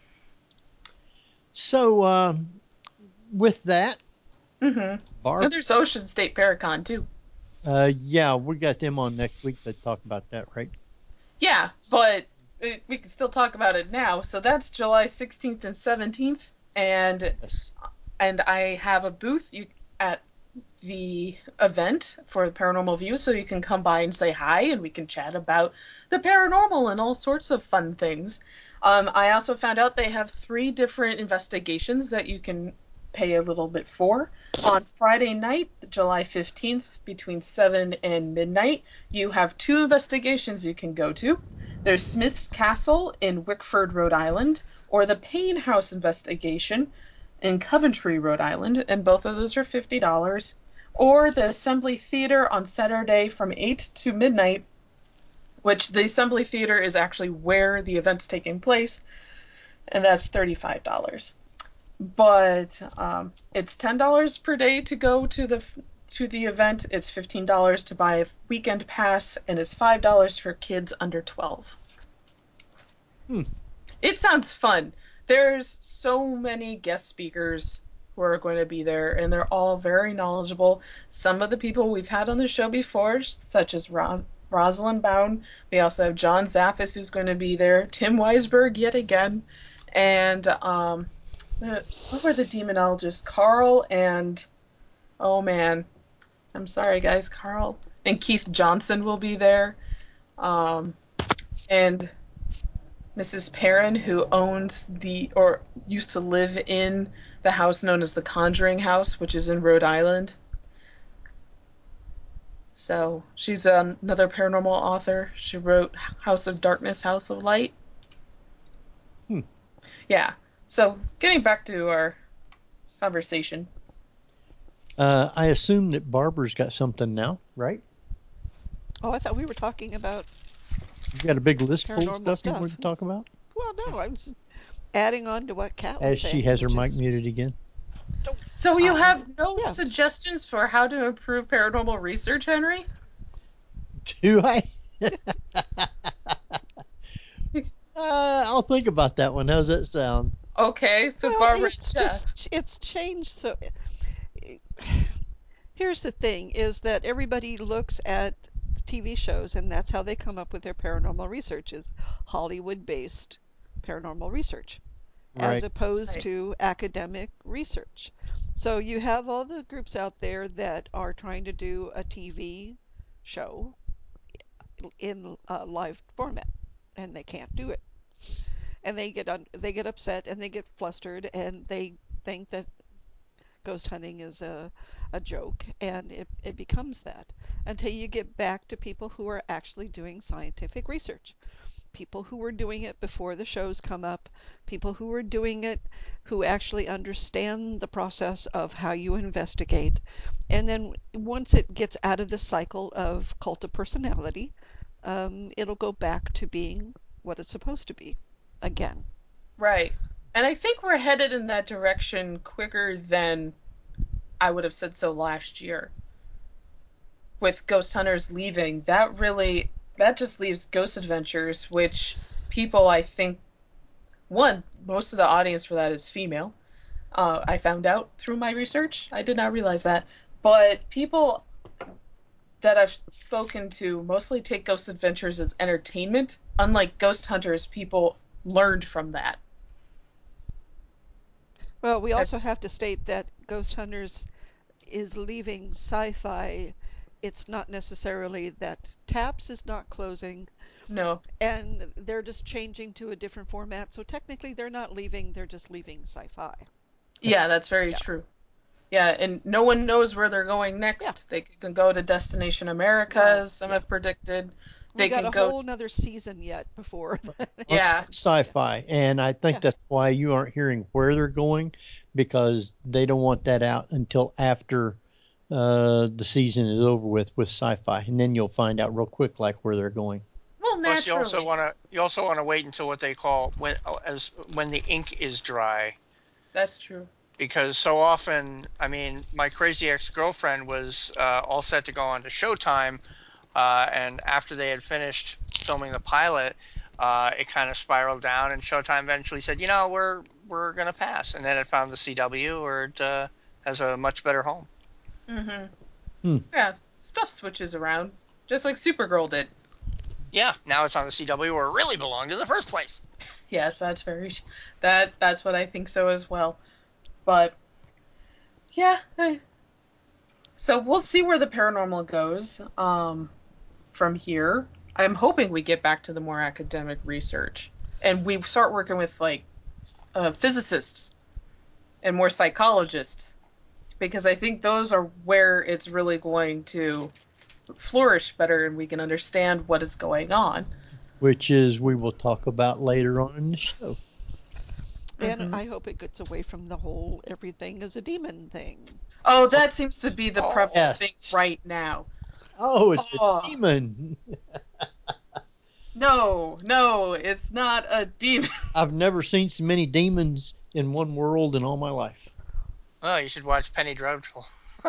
So with that, Barb, and there's Ocean State Paracon too. Yeah, we got them on next week to talk about that, right? Yeah, but we can still talk about it now. So that's July 16th and 17th, and I have a booth at the event for the Paranormal View, so you can come by and say hi, and we can chat about the paranormal and all sorts of fun things. I also found out they have 3 different investigations that you can pay a little bit for. On Friday night, July 15th, between 7 and midnight, you have 2 investigations you can go to. There's Smith's Castle in Wickford, Rhode Island, or the Payne House investigation in Coventry, Rhode Island, and both of those are $50. Or the Assembly Theater on Saturday from 8 to midnight, which the Assembly Theater is actually where the event's taking place, and that's $35. But it's $10 per day to go to the event. It's $15 to buy a weekend pass, and it's $5 for kids under 12. It sounds fun. There's so many guest speakers who are going to be there, and they're all very knowledgeable. Some of the people we've had on the show before, such as Rosalind Bound. We also have John Zaffis, who's going to be there. Tim Weisberg, yet again. And what were the demonologists? Carl and... oh, man. I'm sorry, guys. Carl and Keith Johnson will be there. And Mrs. Perrin, who owns or used to live in the house known as the Conjuring House, which is in Rhode Island. So she's another paranormal author. She wrote House of Darkness, House of Light. Yeah. So getting back to our conversation. I assume that Barbara's got something now, right? Oh, I thought we were talking about... You got a big list full of paranormal stuff you want to talk about? Well, no, I'm just adding on to what Kat was saying. As she has her mic muted again. So you have no suggestions for how to improve paranormal research, Henry? Do I? I'll think about that one. How's that sound? Okay, so Well, Barbara it's and just it's changed. So here's the thing: is that everybody looks at TV shows, and that's how they come up with their paranormal research is Hollywood-based paranormal research, as Right. opposed Right. to academic research. So you have all the groups out there that are trying to do a TV show in live format, and they can't do it, and they get upset and they get flustered and they think that ghost hunting is a joke, and it becomes that until you get back to people who are actually doing scientific research, people who were doing it before the shows come up, people who were doing it who actually understand the process of how you investigate. And then once it gets out of the cycle of cult of personality, it'll go back to being what it's supposed to be again. Right. And I think we're headed in that direction quicker than I would have said so last year. With Ghost Hunters leaving, that just leaves Ghost Adventures, which people, I think, most of the audience for that is female. I found out through my research. I did not realize that. But people that I've spoken to mostly take Ghost Adventures as entertainment. Unlike Ghost Hunters, people learned from that. Well, we also have to state that Ghost Hunters is leaving sci-fi. It's not necessarily that TAPS is not closing. No. And they're just changing to a different format. So technically they're not leaving, they're just leaving sci-fi. Yeah, that's very true. Yeah, and no one knows where they're going next. Yeah. They can go to Destination America, as some have predicted. They got a whole another season yet before. Yeah. Sci-fi, and I think that's why you aren't hearing where they're going, because they don't want that out until after the season is over with sci-fi, and then you'll find out real quick like where they're going. Well, naturally. Plus, you also want to wait until what they call when the ink is dry. That's true. Because so often, I mean, my crazy ex-girlfriend was all set to go on to Showtime, and after they had finished filming the pilot, it kind of spiraled down, and Showtime eventually said, you know, we're gonna pass, and then it found the CW, where it has a much better home. Mm-hmm. Yeah, stuff switches around, just like Supergirl did. Yeah, now it's on the CW where it really belonged in the first place. Yes, that's that's what I think so as well. But yeah, so we'll see where the paranormal goes from here. I'm hoping we get back to the more academic research, and we start working with like physicists and more psychologists, because I think those are where it's really going to flourish better, and we can understand what is going on. Which is we will talk about later on in the show. And I hope it gets away from the whole everything is a demon thing. Oh, that seems to be the prevalent thing right now. Oh, it's a demon. No, it's not a demon. I've never seen so many demons in one world in all my life. Oh, you should watch Penny Dreadful.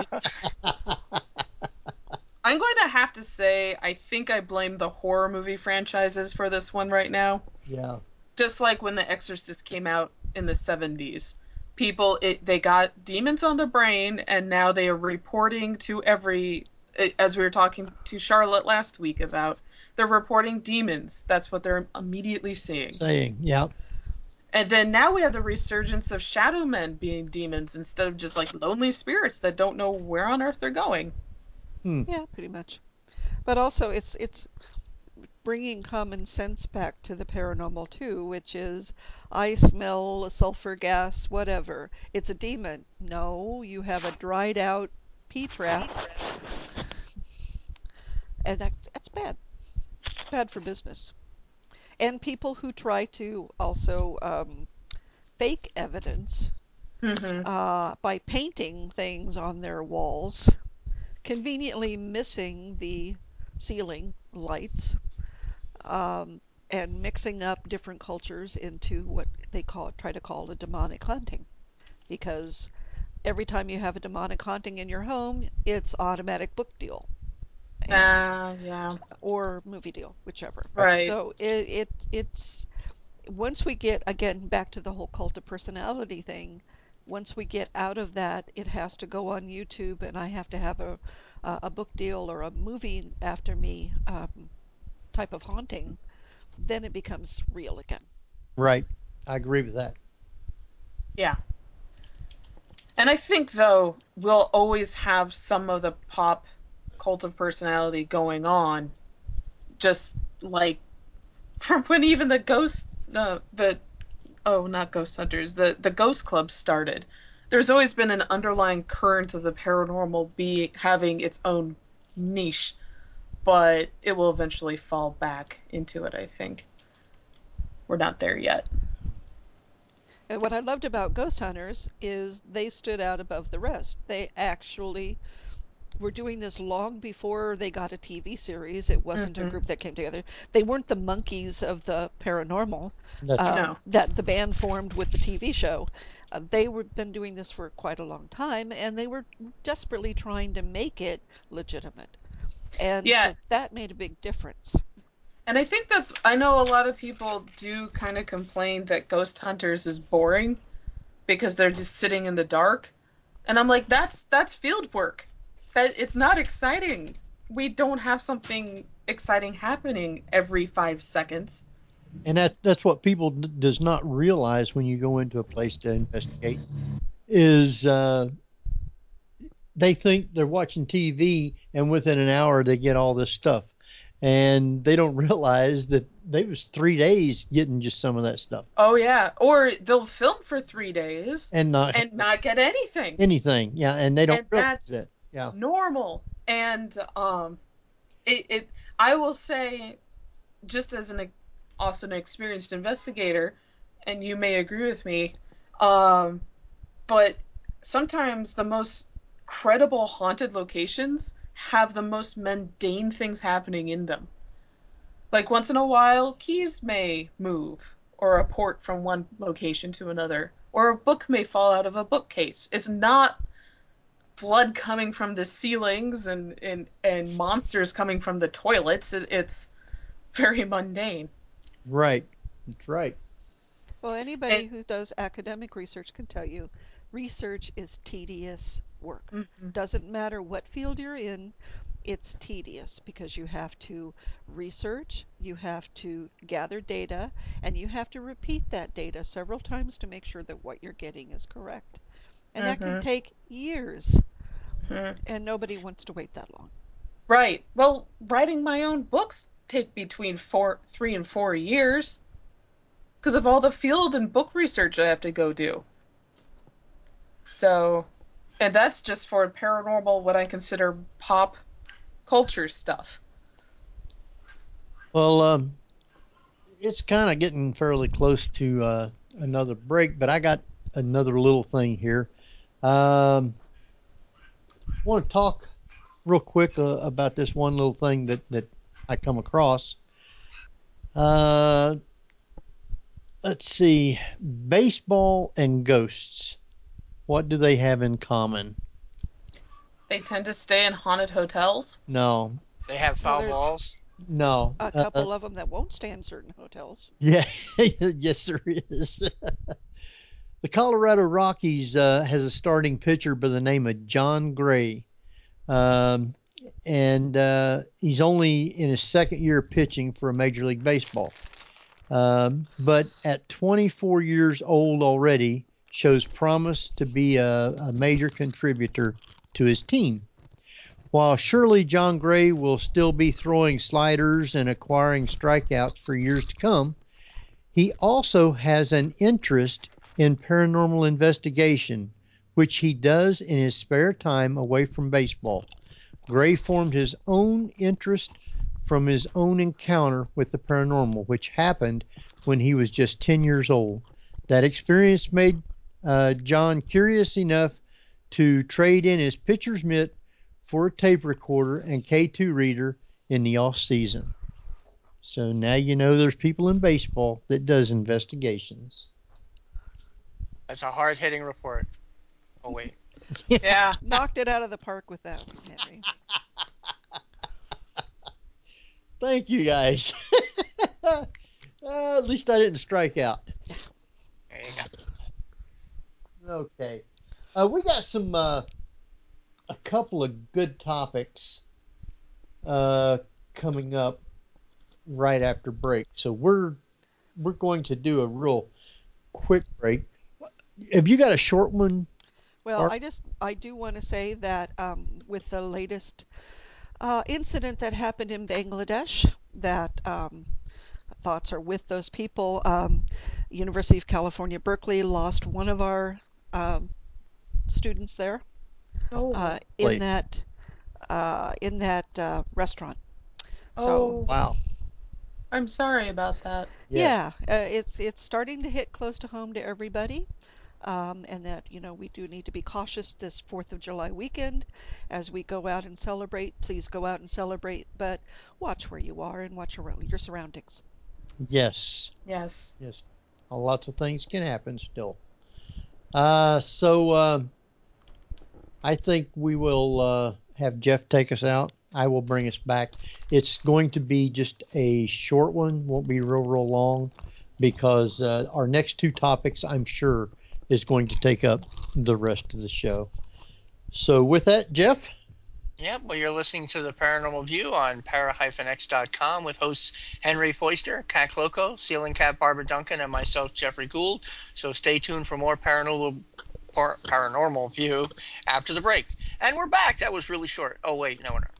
I'm going to have to say, I think I blame the horror movie franchises for this one right now. Yeah. Just like when The Exorcist came out in the 70s. They got demons on the brain, and now they are reporting to as we were talking to Charlotte last week about, they're reporting demons. That's what they're immediately seeing. Yeah. And then now we have the resurgence of shadow men being demons instead of just like lonely spirits that don't know where on earth they're going. Yeah, pretty much. But also, it's bringing common sense back to the paranormal too, which is, I smell a sulfur gas, whatever. It's a demon. No, you have a dried out pea trap, and that's bad. Bad for business. And people who try to also fake evidence by painting things on their walls, conveniently missing the ceiling lights, and mixing up different cultures into what they try to call a demonic haunting. Because every time you have a demonic haunting in your home, it's automatic book deal. Yeah. Or movie deal, whichever. Right. So it's once we get, again, back to the whole cult of personality thing, once we get out of that, it has to go on YouTube, and I have to have a book deal or a movie after me type of haunting. Then it becomes real again. Right. I agree with that. Yeah. And I think, though, we'll always have some of the pop cult of personality going on, just like from when even the ghost, not Ghost Hunters, the Ghost Club started. There's always been an underlying current of the paranormal having its own niche, but it will eventually fall back into it, I think. We're not there yet. And what I loved about Ghost Hunters is they stood out above the rest. They actually were doing this long before they got a TV series. It wasn't a group that came together. They weren't the monkeys of the paranormal that the band formed with the TV show. They were been doing this for quite a long time, and they were desperately trying to make it legitimate. And so that made a big difference. And I think I know a lot of people do kind of complain that Ghost Hunters is boring because they're just sitting in the dark. And I'm like, that's field work. It's not exciting. We don't have something exciting happening every 5 seconds. And that's what people does not realize when you go into a place to investigate is they think they're watching TV and within an hour they get all this stuff. And they don't realize that they was 3 days getting just some of that stuff. Oh yeah, or they'll film for 3 days and not get anything. Anything, yeah, and they don't realize that's it. Yeah, normal. And I will say, just as also an experienced investigator, and you may agree with me, but sometimes the most credible haunted locations have the most mundane things happening in them. Like once in a while, keys may move, or a port from one location to another, or a book may fall out of a bookcase. It's not blood coming from the ceilings and monsters coming from the toilets. It's very mundane. Right. That's right. Well, anybody who does academic research can tell you research is tedious work. Doesn't matter what field you're in, it's tedious because you have to research, you have to gather data, and you have to repeat that data several times to make sure that what you're getting is correct. And that can take years. And nobody wants to wait that long. Right. Well, writing my own books take between 3 and 4 years because of all the field and book research I have to go do. So, and that's just for paranormal, what I consider pop culture stuff. Well, it's kind of getting fairly close to another break, but I got another little thing here. I want to talk real quick about this one little thing that I come across. Let's see. Baseball and ghosts. What do they have in common? They tend to stay in haunted hotels. No. They have foul balls. No. A couple of them that won't stay in certain hotels. Yeah. Yes, there is. The Colorado Rockies has a starting pitcher by the name of John Gray. And he's only in his second year pitching for a Major League Baseball. But at 24 years old already, shows promise to be a major contributor to his team. While surely John Gray will still be throwing sliders and acquiring strikeouts for years to come, he also has an interest in paranormal investigation, which he does in his spare time away from baseball. Gray formed his own interest from his own encounter with the paranormal, which happened when he was just 10 years old. That experience made John curious enough to trade in his pitcher's mitt for a tape recorder and K2 reader in the off season. So now you know there's people in baseball that does investigations. That's a hard-hitting report. Oh, wait. Yeah. Knocked it out of the park with that one, Henry. Thank you, guys. At least I didn't strike out. There you go. Okay. We got some a couple of good topics coming up right after break. So we're going to do a real quick break. Have you got a short one? Well, I do want to say that with the latest incident that happened in Bangladesh, that thoughts are with those people. University of California, Berkeley lost one of our students there in that restaurant. So, wow. I'm sorry about that. Yeah, it's starting to hit close to home to everybody. And that, we do need to be cautious this 4th of July weekend as we go out and celebrate. Please go out and celebrate, but watch where you are and watch your surroundings. Yes. Yes. Yes. Lots of things can happen still. So I think we will have Jeff take us out. I will bring us back. It's going to be just a short one. Won't be real long because our next two topics, I'm sure, is going to take up the rest of the show. So with that, Jeff? Yeah, well, you're listening to The Paranormal View on para-x.com with hosts Henry Foister, Kat Cloco, Ceiling Cat Barbara Duncan, and myself, Jeffrey Gould. So stay tuned for more Paranormal View after the break. And we're back. That was really short. Oh, wait, no, we're not.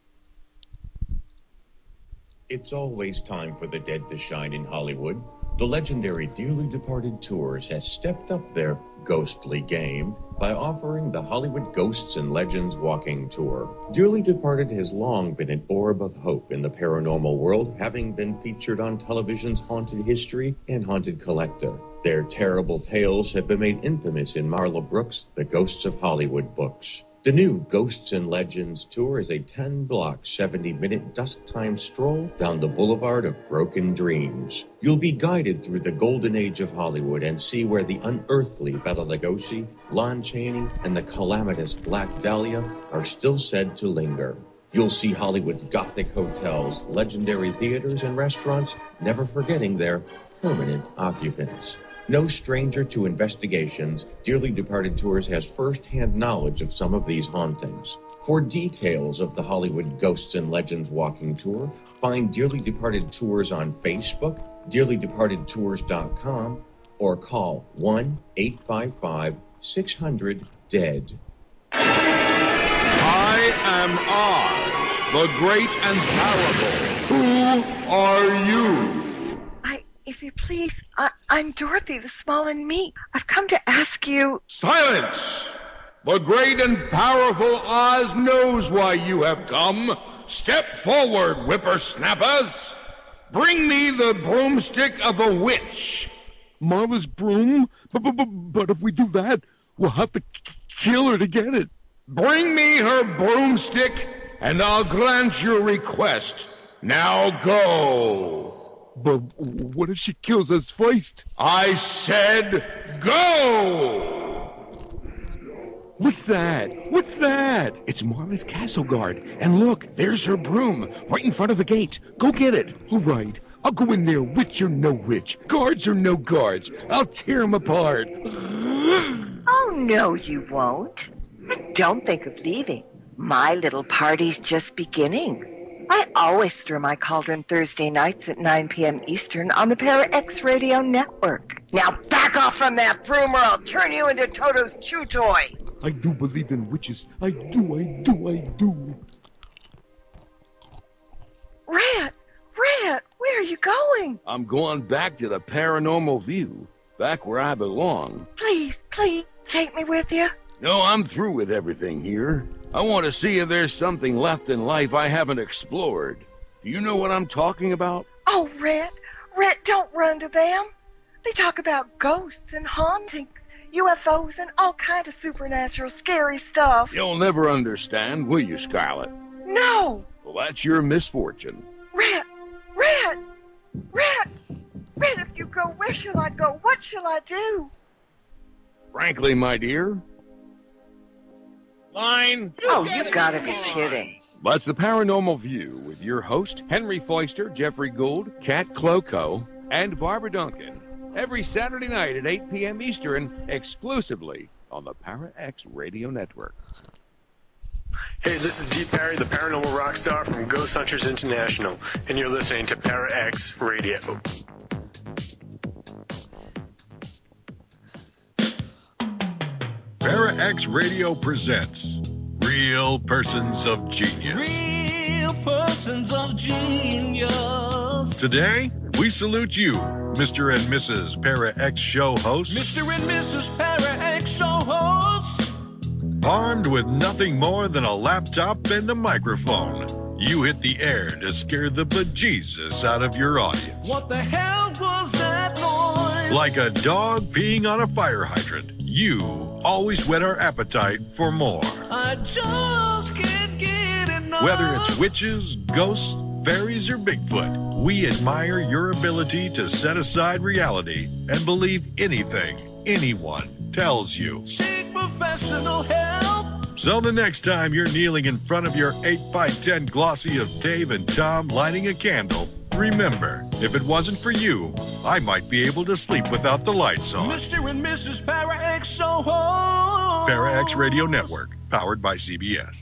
It's always time for the dead to shine in Hollywood. The legendary Dearly Departed Tours has stepped up their ghostly game by offering the Hollywood Ghosts and Legends Walking Tour. Dearly Departed has long been an orb of hope in the paranormal world, having been featured on television's Haunted History and Haunted Collector. Their terrible tales have been made infamous in Marla Brooks' The Ghosts of Hollywood books. The new Ghosts and Legends Tour is a 10-block, 70-minute dusk-time stroll down the boulevard of broken dreams. You'll be guided through the golden age of Hollywood and see where the unearthly Bela Lugosi, Lon Chaney, and the calamitous Black Dahlia are still said to linger. You'll see Hollywood's Gothic hotels, legendary theaters, and restaurants, never forgetting their permanent occupants. No stranger to investigations, Dearly Departed Tours has first-hand knowledge of some of these hauntings. For details of the Hollywood Ghosts and Legends Walking Tour, find Dearly Departed Tours on Facebook, dearlydepartedtours.com, or call 1-855-600-DEAD. I am Oz, the great and powerful. Who are you? If you please, I'm Dorothy, the small and meek. I've come to ask you... Silence! The great and powerful Oz knows why you have come. Step forward, whippersnappers. Bring me the broomstick of a witch. Marla's broom? But if we do that, we'll have to kill her to get it. Bring me her broomstick, and I'll grant your request. Now go. But what if she kills us first? I said go! What's that? What's that? It's Marla's castle guard. And look, there's her broom, right in front of the gate. Go get it. All right, I'll go in there, witch or no witch, guards or no guards. I'll tear them apart. Oh, no, you won't. Don't think of leaving. My little party's just beginning. I always stir my cauldron Thursday nights at 9 p.m. Eastern on the Para-X Radio Network. Now back off from that broom or I'll turn you into Toto's chew toy. I do believe in witches. I do. Rat, where are you going? I'm going back to the Paranormal View, back where I belong. Please, take me with you. No, I'm through with everything here. I want to see if there's something left in life I haven't explored. Do you know what I'm talking about? Oh, Rat, don't run to them. They talk about ghosts and hauntings, UFOs, and all kind of supernatural scary stuff. You'll never understand, will you, Scarlet? No! Well, that's your misfortune. Rat, if you go, where shall I go? What shall I do? Frankly, my dear... Line. Oh, you gotta be kidding. That's the Paranormal View with your host, Henry Foister, Jeffrey Gould, Kat Cloco, and Barbara Duncan every Saturday night at 8 p.m. Eastern, exclusively on the Para X Radio Network. Hey, this is Deep Perry, the paranormal rock star from Ghost Hunters International, and you're listening to Para X Radio. Para X Radio presents Real Persons of Genius. Real Persons of Genius. Today, we salute you, Mr. and Mrs. Para X Show hosts. Mr. and Mrs. Para X Show hosts. Armed with nothing more than a laptop and a microphone, you hit the air to scare the bejesus out of your audience. What the hell was that noise? Like a dog peeing on a fire hydrant, you always whet our appetite for more. I just can't get enough. Whether it's witches, ghosts, fairies, or Bigfoot, we admire your ability to set aside reality and believe anything anyone tells you. Seek professional help. So the next time you're kneeling in front of your 8x10 glossy of Dave and Tom lighting a candle, remember, if it wasn't for you, I might be able to sleep without the lights on. Mr. and Mrs. Para X Show hosts. Para X Radio Network, powered by CBS.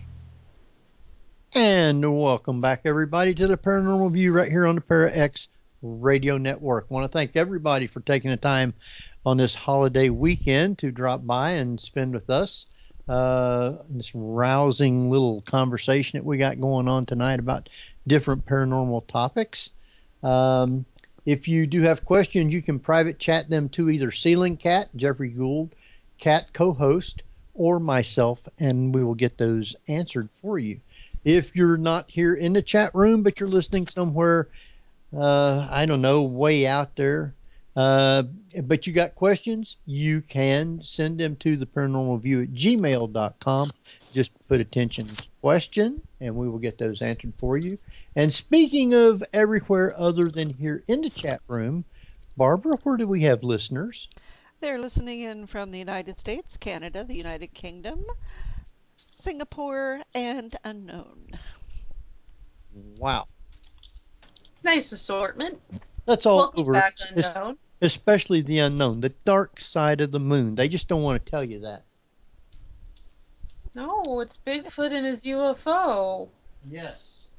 And welcome back, everybody, to the Paranormal View right here on the Para X Radio Network. I want to thank everybody for taking the time on this holiday weekend to drop by and spend with us this rousing little conversation that we got going on tonight about different paranormal topics. If you do have questions, you can private chat them to either Ceiling Cat, Jeffrey Gould, Cat co-host, or myself, and we will get those answered for you. If you're not here in the chat room, but you're listening somewhere, I don't know, way out there, but you got questions, you can send them to the paranormal view at gmail.com. Just put attention question, and we will get those answered for you. And speaking of everywhere other than here in the chat room, Barbara, where do we have listeners? They're listening in from the United States, Canada, the United Kingdom, Singapore, and unknown. Wow. Nice assortment. That's all Welcome over. back, unknown. Especially the unknown, the dark side of the moon. They just don't want to tell you that. No, it's Bigfoot and his UFO. Yes.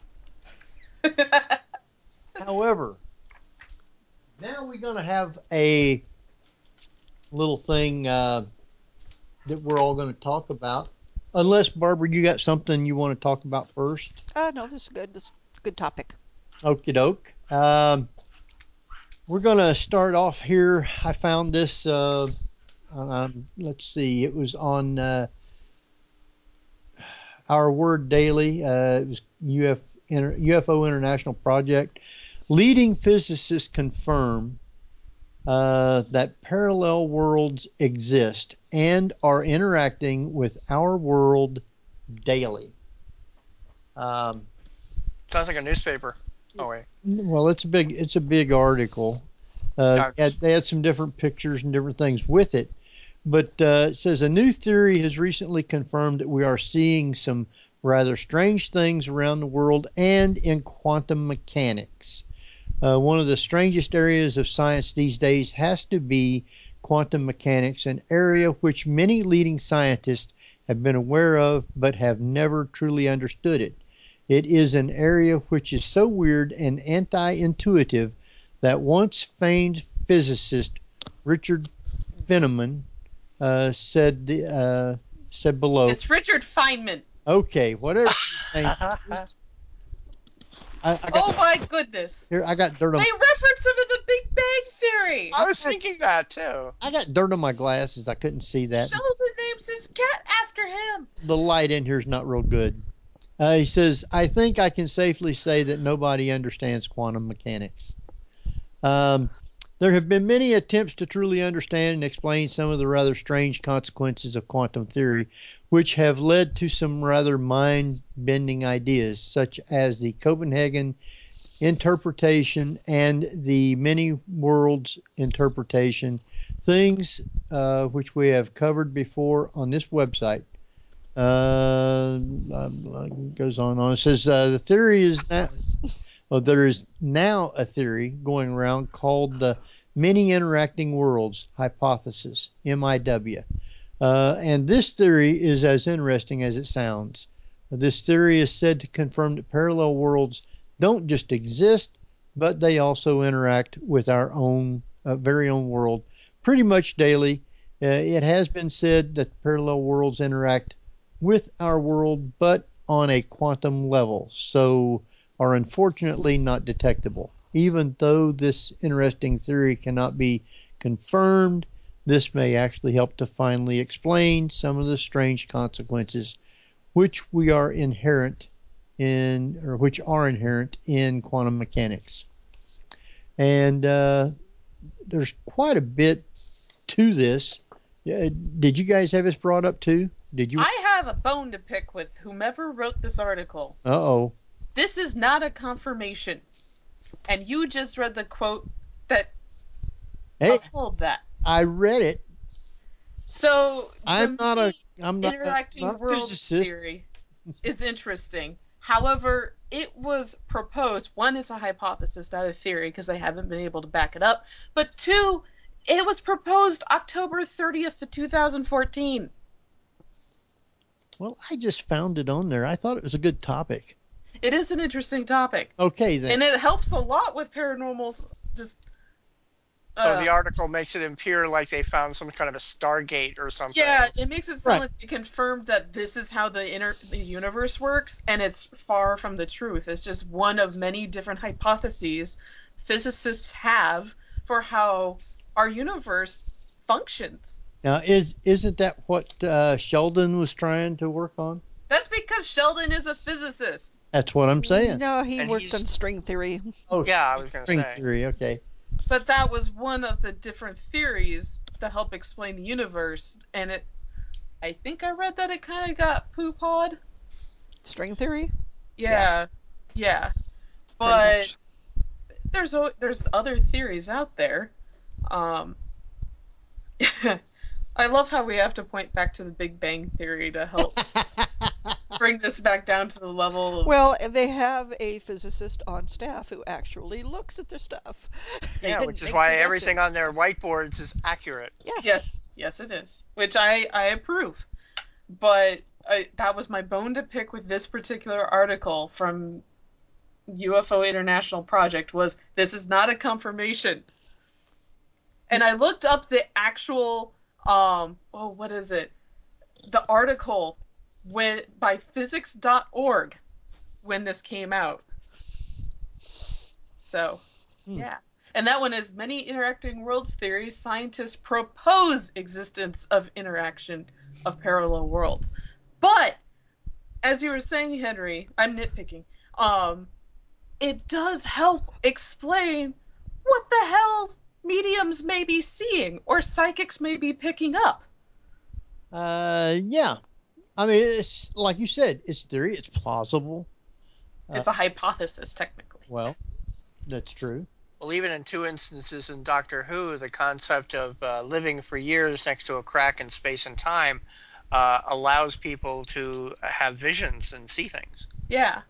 However, now we're going to have a little thing that we're all going to talk about. Unless, Barbara, you got something you want to talk about first? No, this is good. This is a good topic. Okie doke. We're going to start off here. I found this, let's see, it was on Our Word Daily. It was UFO International Project. Leading physicists confirm that parallel worlds exist and are interacting with our world daily. Sounds like a newspaper. Oh wait. Well, it's a big article. They had some different pictures and different things with it, but it says a new theory has recently confirmed that we are seeing some rather strange things around the world and in quantum mechanics. One of the strangest areas of science these days has to be quantum mechanics, an area which many leading scientists have been aware of but have never truly understood it. It is an area which is so weird and anti-intuitive that once famed physicist Richard Feynman said below. It's Richard Feynman. Okay, whatever. Oh my goodness! Here, I got dirt on. They reference him in the Big Bang Theory. I was thinking that too. I got dirt on my glasses. I couldn't see that. Sheldon names his cat after him. The light in here is not real good. He says, I think I can safely say that nobody understands quantum mechanics. There have been many attempts to truly understand and explain some of the rather strange consequences of quantum theory, which have led to some rather mind-bending ideas, such as the Copenhagen interpretation and the many worlds interpretation, things which we have covered before on this website. Goes on. It says the theory is now. Well, there is now a theory going around called the Many Interacting Worlds Hypothesis, MIW. And this theory is as interesting as it sounds. This theory is said to confirm that parallel worlds don't just exist, but they also interact with our own very own world pretty much daily. It has been said that parallel worlds interact with our world, but on a quantum level, so are unfortunately not detectable. Even though this interesting theory cannot be confirmed, this may actually help to finally explain some of the strange consequences which are inherent in quantum mechanics. And there's quite a bit to this. Did you guys have this brought up too? Did you? I have a bone to pick with whomever wrote this article. Uh-oh. This is not a confirmation. And you just read the quote that uphold that. I read it. So I'm not interacting worlds theory is interesting. However, it was proposed. One, is a hypothesis, not a theory, because they haven't been able to back it up. But two, it was proposed October 30th of 2014. Well, I just found it on there. I thought it was a good topic. It is an interesting topic. Okay, then. And it helps a lot with paranormals. So the article makes it appear like they found some kind of a Stargate or something. Yeah, it makes it sound like they confirmed that this is how the universe works, and it's far from the truth. It's just one of many different hypotheses physicists have for how our universe functions. Now, isn't that what Sheldon was trying to work on? That's because Sheldon is a physicist. That's what I'm saying. No, he worked on string theory. Oh, yeah, I was going to say. String theory, okay. But that was one of the different theories to help explain the universe, and I think I read that it kind of got poo-pawed. String theory? Yeah. But there's other theories out there. I love how we have to point back to the Big Bang Theory to help bring this back down to the level of... Well, they have a physicist on staff who actually looks at their stuff. Yeah, which is why everything on their whiteboards is accurate. Yeah. Yes, it is. Which I approve. But that was my bone to pick with this particular article from UFO International Project, was this is not a confirmation. And I looked up the actual... what is it? The article by physics.org when this came out. So, yeah. And that one is Many Interacting Worlds Theory. Scientists propose existence of interaction of parallel worlds. But, as you were saying, Henry, I'm nitpicking. It does help explain what the hell mediums may be seeing or psychics may be picking up. Yeah. I mean, it's like you said, it's theory, it's plausible. It's a hypothesis, technically. Well, that's true. Well, even in two instances in Doctor Who, the concept of living for years next to a crack in space and time allows people to have visions and see things. Yeah.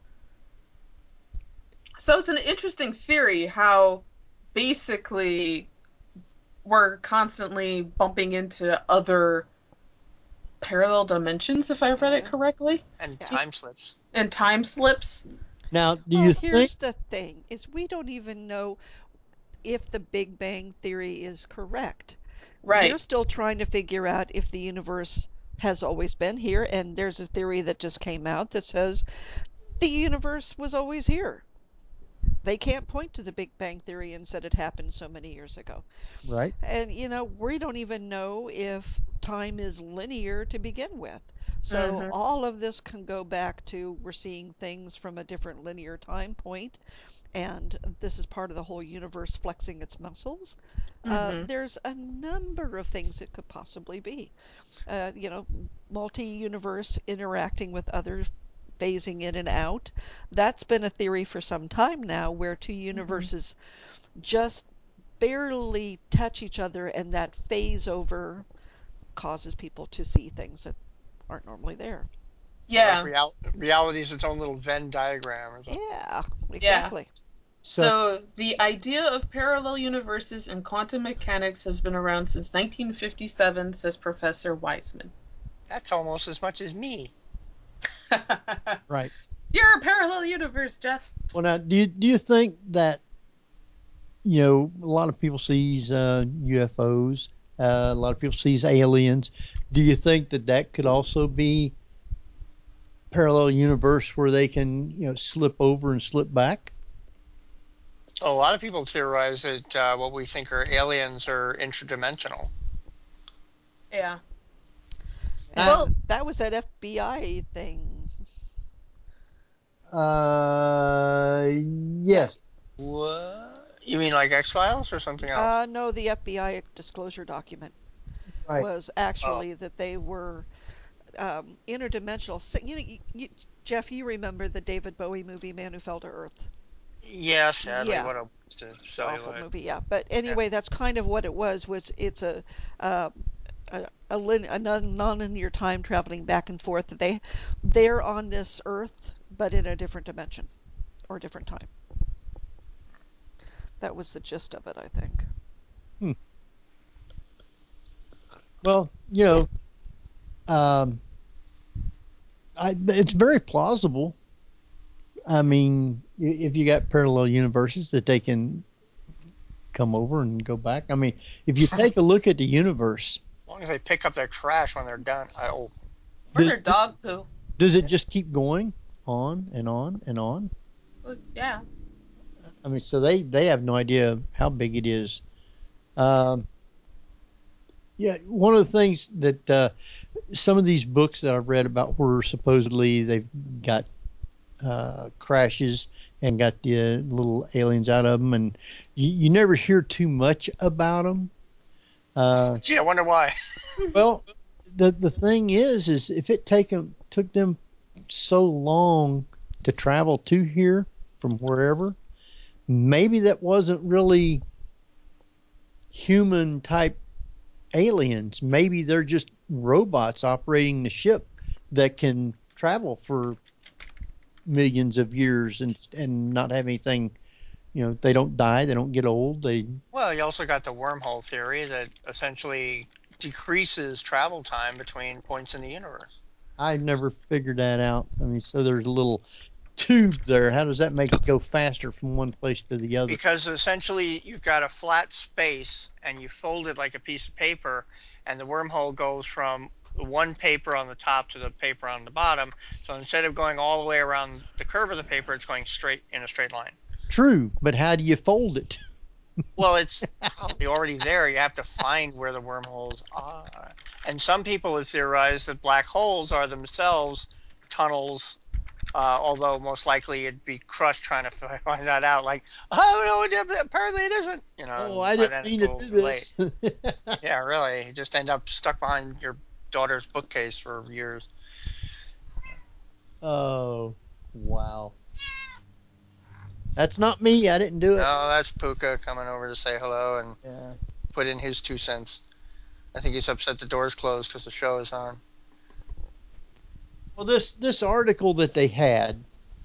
So it's an interesting theory how basically we're constantly bumping into other parallel dimensions, if I read it correctly. And time slips. And time slips. Now, here's the thing, is we don't even know if the Big Bang Theory is correct. Right. We're still trying to figure out if the universe has always been here, and there's a theory that just came out that says the universe was always here. They can't point to the Big Bang Theory and said it happened so many years ago. Right. And, we don't even know if time is linear to begin with. So all of this can go back to we're seeing things from a different linear time point, and this is part of the whole universe flexing its muscles. There's a number of things it could possibly be. Multi-universe interacting with other phasing in and out. That's been a theory for some time now, where two universes just barely touch each other, and that phase over causes people to see things that aren't normally there. Yeah. Like reality is its own little Venn diagram or something. Yeah, exactly. Yeah. So the idea of parallel universes and quantum mechanics has been around since 1957, says Professor Weisman. That's almost as much as me. Right. You're a parallel universe, Jeff. Well, now, do you think that, you know, a lot of people sees UFOs, a lot of people sees aliens. Do you think that that could also be parallel universe where they can, you know, slip over and slip back? A lot of people theorize that what we think are aliens are interdimensional. Yeah. And that was that FBI thing. Yes. What? You mean like X-Files or something else? No, the FBI disclosure document was actually that they were interdimensional. Jeff, you remember the David Bowie movie Man Who Fell to Earth? Yeah, sadly, Yeah. what a Awful movie, yeah. But anyway, that's kind of what it was. It's a non-linear time traveling back and forth. They're on this Earth, but in a different dimension or different time. That was the gist of it, I think. Well, you know, it's very plausible. I mean, if you got parallel universes that they can come over and go back. I mean, if you take a look at the universe. As long as they pick up their trash when they're done. Or their dog poo. Does it just keep going on and on and on? Well, yeah. I mean, so they have no idea how big it is. Yeah, one of the things that some of these books that I've read about where supposedly they've got crashes and got the little aliens out of them, and you never hear too much about them. Gee, I wonder why. Well, the thing is if it took them so long to travel to here from wherever, maybe that wasn't really human type aliens. Maybe they're just robots operating the ship that can travel for millions of years and not have anything, you know, they don't die, they don't get old. Well, you also got the wormhole theory that essentially decreases travel time between points in the universe. I never figured that out. I mean, so there's a little tube there. How does that make it go faster from one place to the other? Because essentially you've got a flat space and you fold it like a piece of paper, and the wormhole goes from the one paper on the top to the paper on the bottom. So instead of going all the way around the curve of the paper, it's going straight in a straight line. True, but how do you fold it? Well, it's probably already there. You have to find where the wormholes are. And some people have theorized that black holes are themselves tunnels, although most likely it'd be crushed trying to find that out. Like, oh, no, apparently it isn't. You know. Oh, I didn't mean to do this. Yeah, really. You just end up stuck behind your daughter's bookcase for years. Oh, wow. That's not me. I didn't do it. No, that's Puka coming over to say hello and put in his 2 cents. I think he's upset the door's closed because the show is on. Well, this article that they had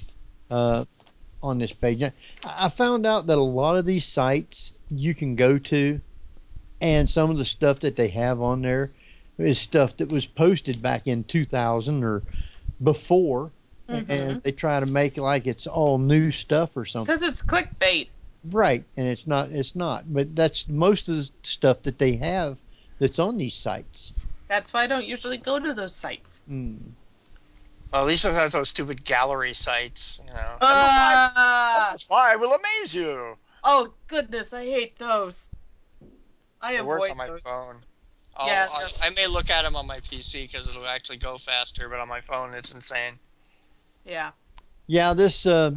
on this page, I found out that a lot of these sites you can go to, and some of the stuff that they have on there is stuff that was posted back in 2000 or before, and they try to make it like it's all new stuff or something. Because it's clickbait. Right, and it's not. But that's most of the stuff that they have that's on these sites. That's why I don't usually go to those sites. Hmm. Well, at least it has those stupid gallery sites, you know. I will amaze you. Oh, goodness, I hate those. I It avoid works on my those. phone. Yeah. I may look at them on my PC because it'll actually go faster, but on my phone it's insane. Yeah. Yeah, this the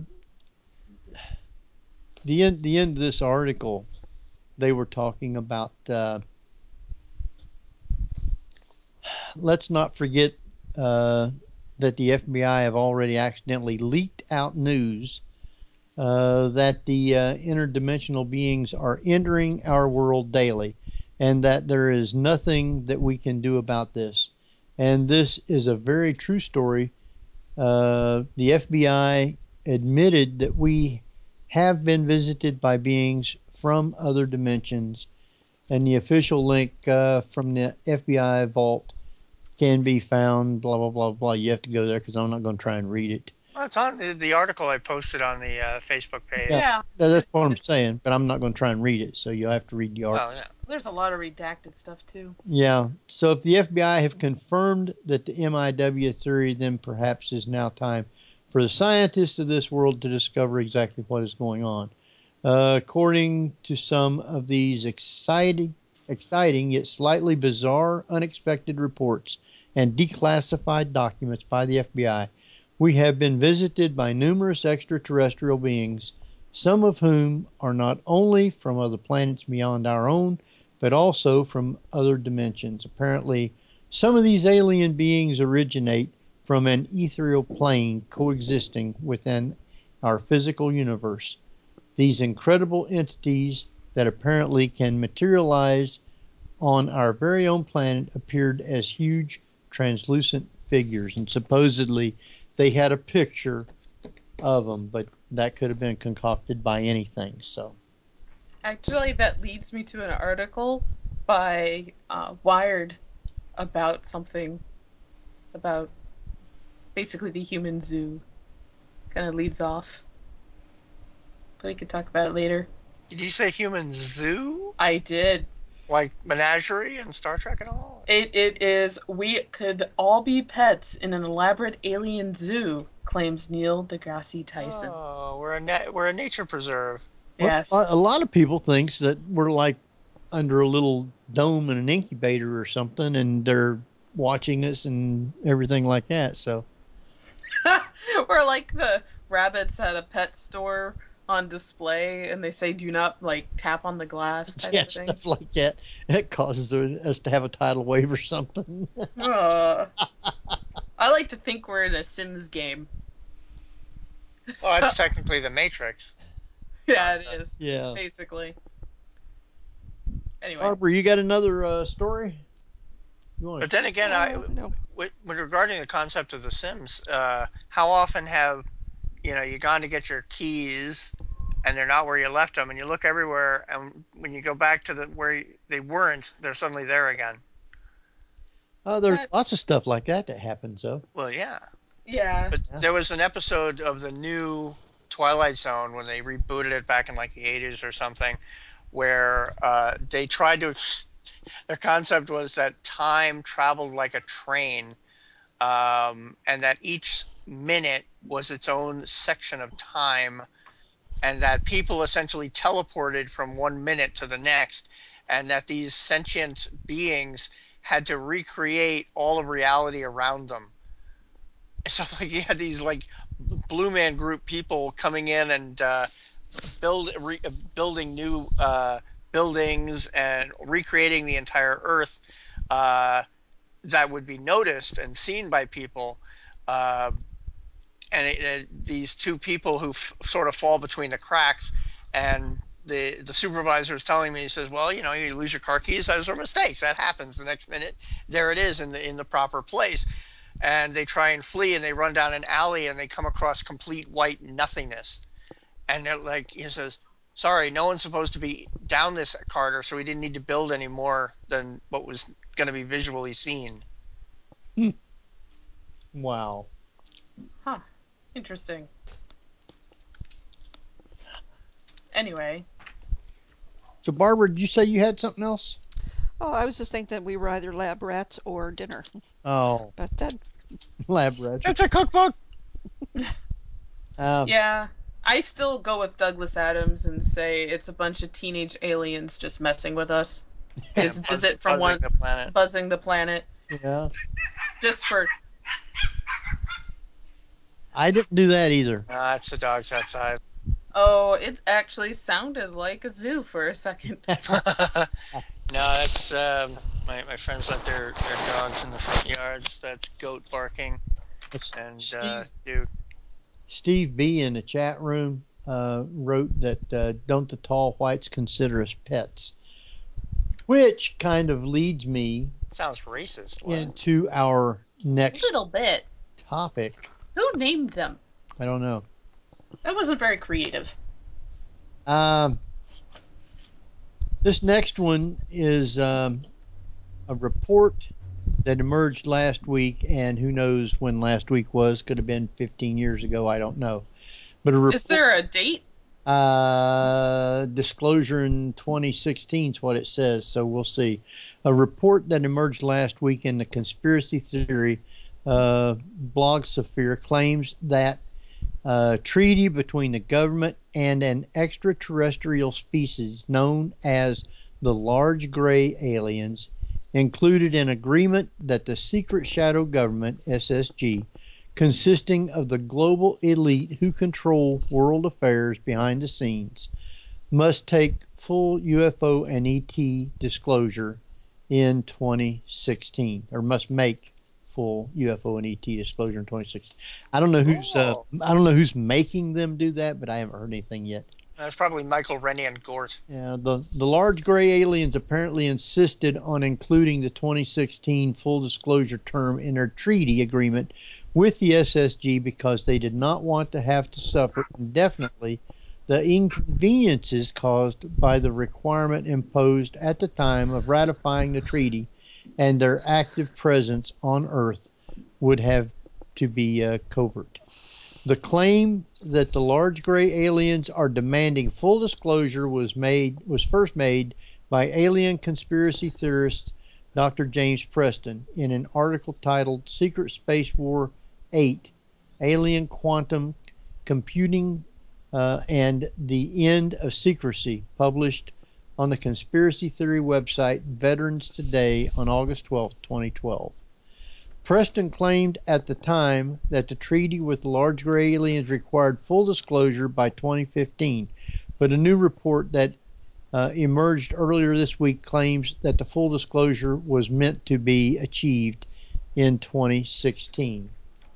end of this article, they were talking about. Let's not forget that the FBI have already accidentally leaked out news that the interdimensional beings are entering our world daily, and that there is nothing that we can do about this. And this is a very true story. The FBI admitted that we have been visited by beings from other dimensions, and the official link from the FBI vault can be found, blah, blah, blah, blah. You have to go there because I'm not going to try and read it. Well, it's on the article I posted on the Facebook page. Yeah. That's what I'm saying, but I'm not going to try and read it, so you'll have to read the article. Well, yeah. There's a lot of redacted stuff, too. Yeah. So if the FBI have confirmed that the MIW theory, then perhaps is now time for the scientists of this world to discover exactly what is going on. According to some of these exciting yet slightly bizarre, unexpected reports and declassified documents by the FBI, we have been visited by numerous extraterrestrial beings, some of whom are not only from other planets beyond our own, but also from other dimensions. Apparently, some of these alien beings originate from an ethereal plane coexisting within our physical universe. These incredible entities that apparently can materialize on our very own planet appeared as huge translucent figures, and supposedly they had a picture of them, but that could have been concocted by anything. So actually, that leads me to an article by Wired about something about basically the human zoo. Kind of leads off. But we could talk about it later. Did you say human zoo? I did. Like Menagerie and Star Trek and all? It is, we could all be pets in an elaborate alien zoo, claims Neil deGrasse Tyson. Oh, we're a nature preserve. Yes. Well, a lot of people think that we're like under a little dome in an incubator or something, and they're watching us and everything like that. So we're like the rabbits at a pet store on display, and they say do not like tap on the glass type of thing. Stuff like that. That causes us to have a tidal wave or something. I like to think we're in a Sims game. Well, that's technically the Matrix. Yeah, it is. Yeah. Basically. Anyway. Barbara, you got another story? But then again, regarding the concept of the Sims, how often have you gone to get your keys and they're not where you left them, and you look everywhere, and when you go back to where they weren't, they're suddenly there again. There's lots of stuff like that happens, though. Well, yeah. Yeah. But there was an episode of the new Twilight Zone when they rebooted it back in like the 80s or something, where they tried to. Their concept was that time traveled like a train, and that each minute was its own section of time, and that people essentially teleported from 1 minute to the next, and that these sentient beings had to recreate all of reality around them. So like you had these like Blue Man Group people coming in and building new buildings and recreating the entire Earth that would be noticed and seen by people. And these two people who sort of fall between the cracks, and the supervisor is telling me, he says, well, you lose your car keys, those are mistakes, that happens. The next minute there it is in the proper place, and they try and flee, and they run down an alley, and they come across complete white nothingness, and they're like, he says, sorry, no one's supposed to be down this corridor, so we didn't need to build any more than what was going to be visually seen. Wow. Huh. Interesting. Anyway. So, Barbara, did you say you had something else? Oh, I was just thinking that we were either lab rats or dinner. Oh. But then. Lab rats. It's a cookbook! Yeah. I still go with Douglas Adams and say it's a bunch of teenage aliens just messing with us. Just visit from buzzing the planet. Yeah. Just for. I didn't do that either. It's the dogs outside. Oh, it actually sounded like a zoo for a second. No, that's my friends let their dogs in the front yards. That's goat barking. And dude. Steve B in the chat room wrote that don't the tall whites consider us pets? Which kind of leads me Sounds racist. What? into our A next little bit. topic. Who named them? I don't know. That wasn't very creative. This next one is a report that emerged last week, and who knows when last week was. Could have been 15 years ago. I don't know. But a report, Is there a date? disclosure in 2016 is what it says, so we'll see. A report that emerged last week in the conspiracy theory blogosphere claims that a treaty between the government and an extraterrestrial species known as the Large Gray Aliens included an agreement that the secret shadow government, SSG, consisting of the global elite who control world affairs behind the scenes, must take full UFO and ET disclosure in 2016, or must make full UFO and ET disclosure in 2016. I don't know who's making them do that, but I haven't heard anything yet. That's probably Michael Rennie and Gort. Yeah, the Large Gray Aliens apparently insisted on including the 2016 full disclosure term in their treaty agreement with the SSG because they did not want to have to suffer indefinitely the inconveniences caused by the requirement imposed at the time of ratifying the treaty, and their active presence on Earth would have to be covert. The claim that the Large Gray Aliens are demanding full disclosure was first made by alien conspiracy theorist Dr. James Preston in an article titled Secret Space War 8, Alien Quantum Computing and the End of Secrecy, published on the conspiracy theory website Veterans Today on August 12, 2012. Preston claimed at the time that the treaty with the Large Gray Aliens required full disclosure by 2015, but a new report that emerged earlier this week claims that the full disclosure was meant to be achieved in 2016.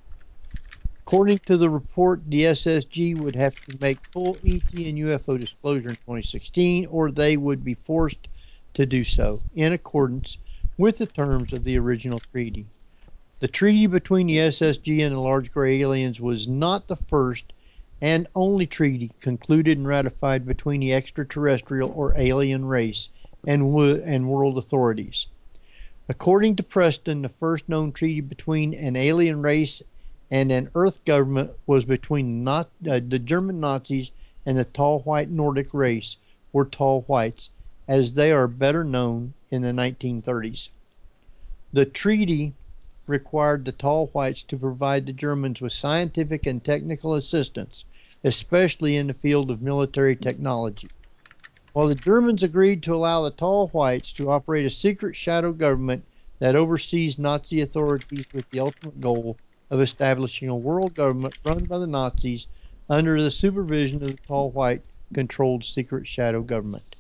According to the report, the SSG would have to make full ET and UFO disclosure in 2016, or they would be forced to do so in accordance with the terms of the original treaty. The treaty between the SSG and the Large Gray Aliens was not the first and only treaty concluded and ratified between the extraterrestrial or alien race and world authorities. According to Preston, the first known treaty between an alien race and an Earth government was between the German Nazis and the tall white Nordic race, or tall whites, as they are better known in the 1930s. The treaty required the tall whites to provide the Germans with scientific and technical assistance, especially in the field of military technology. While the Germans agreed to allow the tall whites to operate a secret shadow government that oversees Nazi authorities with the ultimate goal of establishing a world government run by the Nazis under the supervision of the tall white controlled secret shadow government.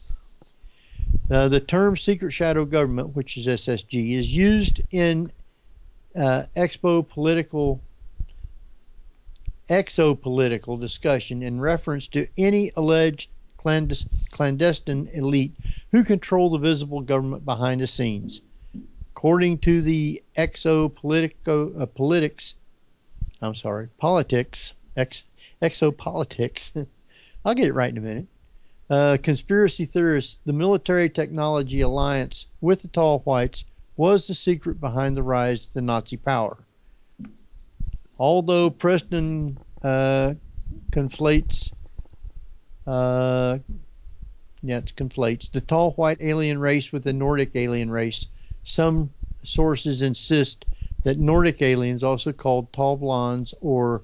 The term secret shadow government, which is SSG, is used in exopolitical discussion in reference to any alleged clandestine elite who control the visible government behind the scenes. According to the exopolitics, I'll get it right in a minute. Conspiracy theorists, the military technology alliance with the tall whites was the secret behind the rise of the Nazi power. Although Preston conflates the tall white alien race with the Nordic alien race, some sources insist that Nordic aliens, also called tall blondes or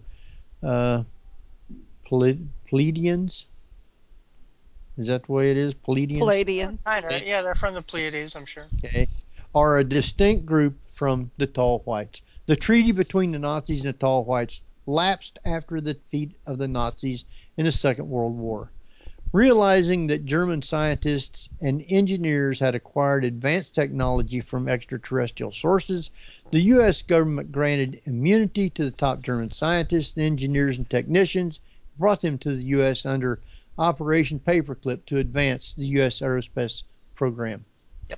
Pleiadians, is that the way it is? Pleiadian. Yeah, they're from the Pleiades, I'm sure. Okay. Are a distinct group from the tall whites. The treaty between the Nazis and the tall whites lapsed after the defeat of the Nazis in the Second World War. Realizing that German scientists and engineers had acquired advanced technology from extraterrestrial sources, the U.S. government granted immunity to the top German scientists, engineers, and technicians, brought them to the U.S. under Operation Paperclip to advance the U.S. aerospace program. Yep.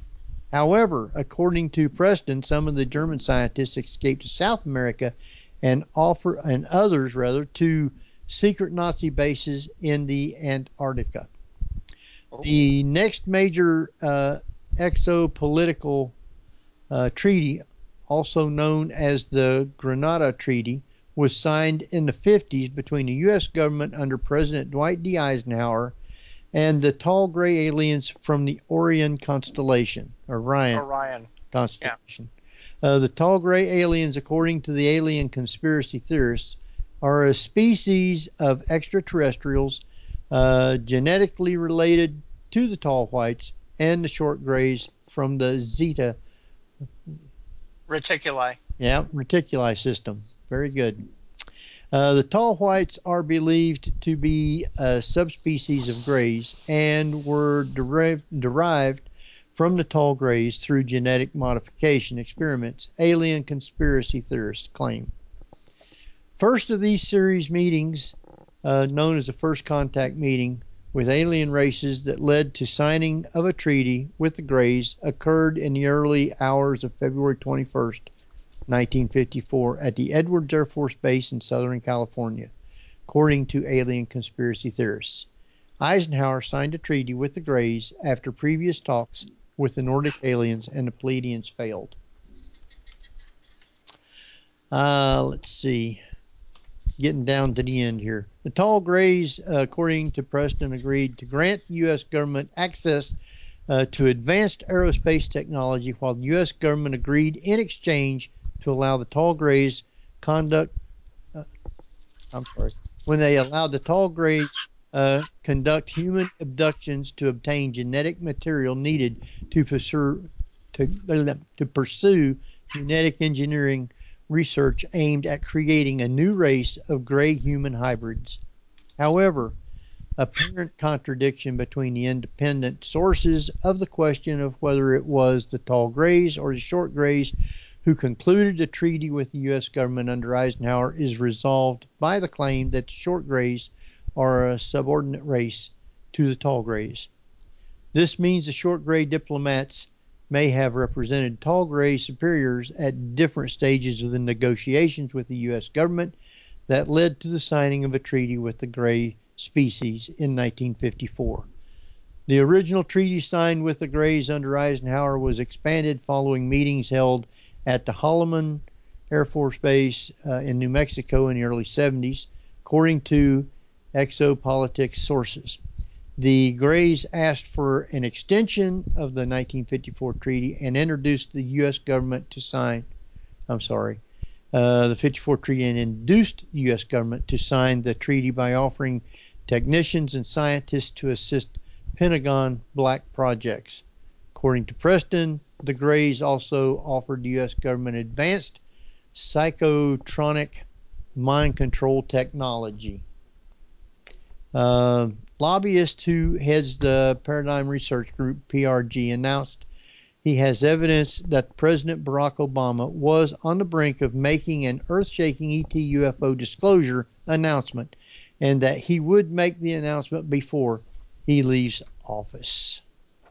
However, according to Preston, some of the German scientists escaped to South America and others to secret Nazi bases in the Antarctica. The next major exopolitical treaty, also known as the Grenada Treaty, was signed in the 50s between the U.S. government under President Dwight D. Eisenhower and the tall gray aliens from the Orion constellation, Orion constellation. Yeah. The tall gray aliens, according to the alien conspiracy theorists, are a species of extraterrestrials genetically related to the tall whites and the short grays from the Zeta Reticuli. Yeah, reticuli system. Very good. The tall whites are believed to be a subspecies of grays and were derived from the tall grays through genetic modification experiments, alien conspiracy theorists claim. First of these series meetings, known as the First Contact Meeting with alien races that led to signing of a treaty with the Greys, occurred in the early hours of February 21st, 1954 at the Edwards Air Force Base in Southern California, according to alien conspiracy theorists. Eisenhower signed a treaty with the Greys after previous talks with the Nordic aliens and the Pleiadians failed. Let's see. Getting down to the end here. The tall grays, according to Preston, agreed to grant the U.S. government access to advanced aerospace technology, while the U.S. government agreed in exchange to allow the tall grays conduct human abductions to obtain genetic material needed to pursue genetic engineering research aimed at creating a new race of gray human hybrids. However, apparent contradiction between the independent sources of the question of whether it was the tall grays or the short grays who concluded the treaty with the U.S. government under Eisenhower is resolved by the claim that the short grays are a subordinate race to the tall grays. This means the short gray diplomats may have represented tall gray superiors at different stages of the negotiations with the U.S. government that led to the signing of a treaty with the gray species in 1954. The original treaty signed with the Greys under Eisenhower was expanded following meetings held at the Holloman Air Force Base in New Mexico in the early 70s, according to exopolitics sources. The Greys asked for an extension of the 1954 treaty and introduced the U.S. government to sign. The 54 treaty and induced the U.S. government to sign the treaty by offering technicians and scientists to assist Pentagon black projects. According to Preston, the Greys also offered the U.S. government advanced psychotronic mind control technology. Lobbyist who heads the Paradigm Research Group, PRG, announced he has evidence that President Barack Obama was on the brink of making an earth-shaking ET UFO disclosure announcement, and that he would make the announcement before he leaves office.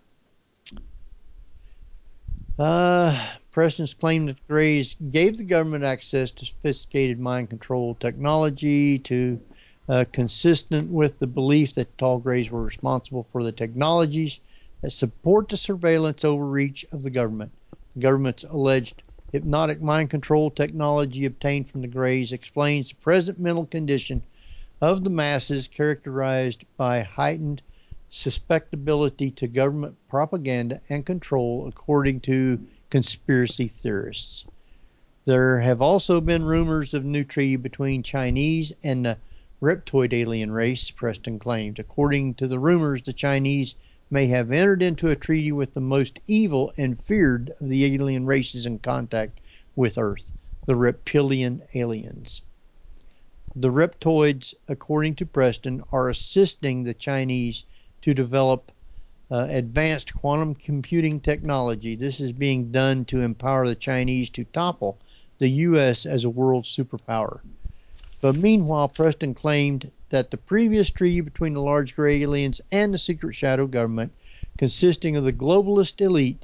Preston's claimed that the Greys gave the government access to sophisticated mind control technology consistent with the belief that tall grays were responsible for the technologies that support the surveillance overreach of the government. The government's alleged hypnotic mind control technology obtained from the Greys explains the present mental condition of the masses, characterized by heightened susceptibility to government propaganda and control, according to conspiracy theorists. There have also been rumors of a new treaty between Chinese and the reptoid alien race, Preston claimed. According to the rumors, the Chinese may have entered into a treaty with the most evil and feared of the alien races in contact with Earth, the reptilian aliens. The reptoids, according to Preston, are assisting the Chinese to develop advanced quantum computing technology. This is being done to empower the Chinese to topple the U.S. as a world superpower. But meanwhile, Preston claimed that the previous treaty between the large gray aliens and the secret shadow government, consisting of the globalist elite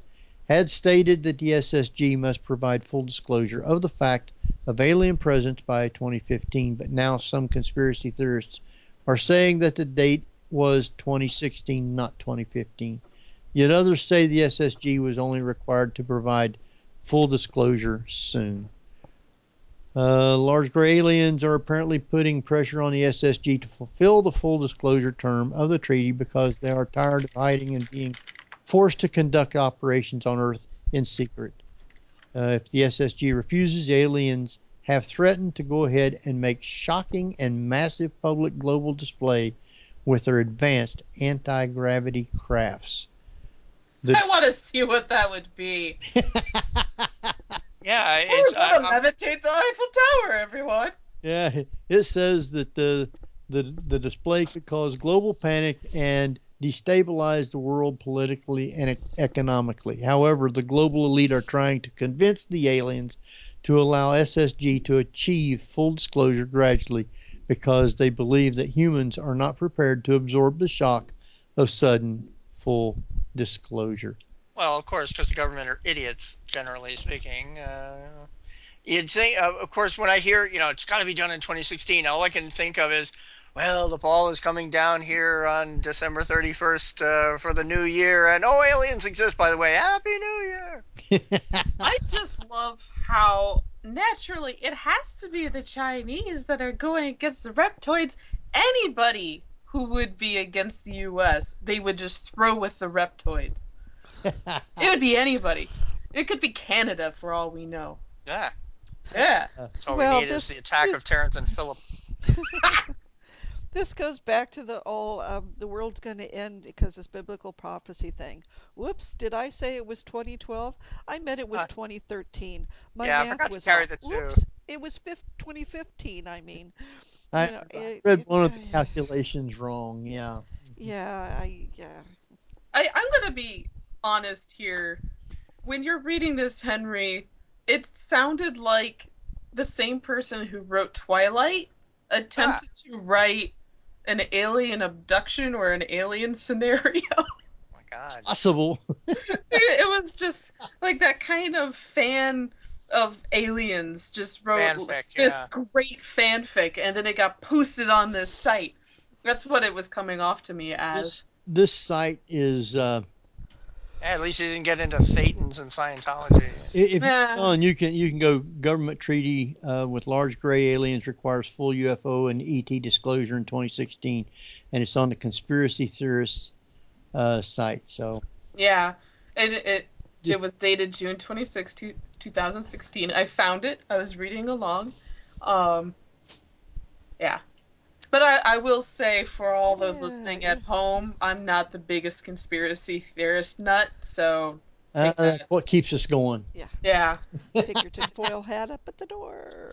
had stated that the SSG must provide full disclosure of the fact of alien presence by 2015, but now some conspiracy theorists are saying that the date was 2016, not 2015. Yet others say the SSG was only required to provide full disclosure soon. Large gray aliens are apparently putting pressure on the SSG to fulfill the full disclosure term of the treaty because they are tired of hiding and being forced to conduct operations on Earth in secret. If the SSG refuses, the aliens have threatened to go ahead and make shocking and massive public global display with their advanced anti-gravity crafts. I want to see what that would be. Yeah, We're going to levitate the Eiffel Tower, everyone. Yeah, it says that the display could cause global panic and destabilize the world politically and economically. However, the global elite are trying to convince the aliens to allow SSG to achieve full disclosure gradually because they believe that humans are not prepared to absorb the shock of sudden full disclosure. Well, of course, because the government are idiots, generally speaking. You'd think, of course, when I hear, it's got to be done in 2016, all I can think of is, well, the ball is coming down here on December 31st for the new year, and aliens exist, by the way. Happy New Year! I just love how naturally it has to be the Chinese that are going against the reptoids. Anybody who would be against the U.S., they would just throw with the reptoids. It would be anybody. It could be Canada for all we know. Yeah. Yeah. That's all we need is the attack of Terrence and Phillip. This goes back to the world's going to end because this biblical prophecy thing. Whoops, did I say it was 2012? I meant it was 2013. My math I forgot was to carry off. the two. Whoops, it was 2015, I mean. I read one of the calculations wrong, yeah. I'm going to be honest here. When you're reading this, Henry, it sounded like the same person who wrote Twilight attempted to write an alien abduction or an alien scenario. Oh my God. Possible. It was just like that kind of fan of aliens just wrote this great fanfic, and then it got posted on this site. That's what it was coming off to me as. This site is... at least you didn't get into Thetans and Scientology. If you can go government treaty with large gray aliens requires full UFO and ET disclosure in 2016, and it's on the conspiracy theorists site. So yeah, and it was dated June 26, 2016. I found it. I was reading along. Yeah. But I will say, for all those listening at home, I'm not the biggest conspiracy theorist nut, so... that's what keeps us going. Yeah. Yeah. Take your tinfoil hat up at the door.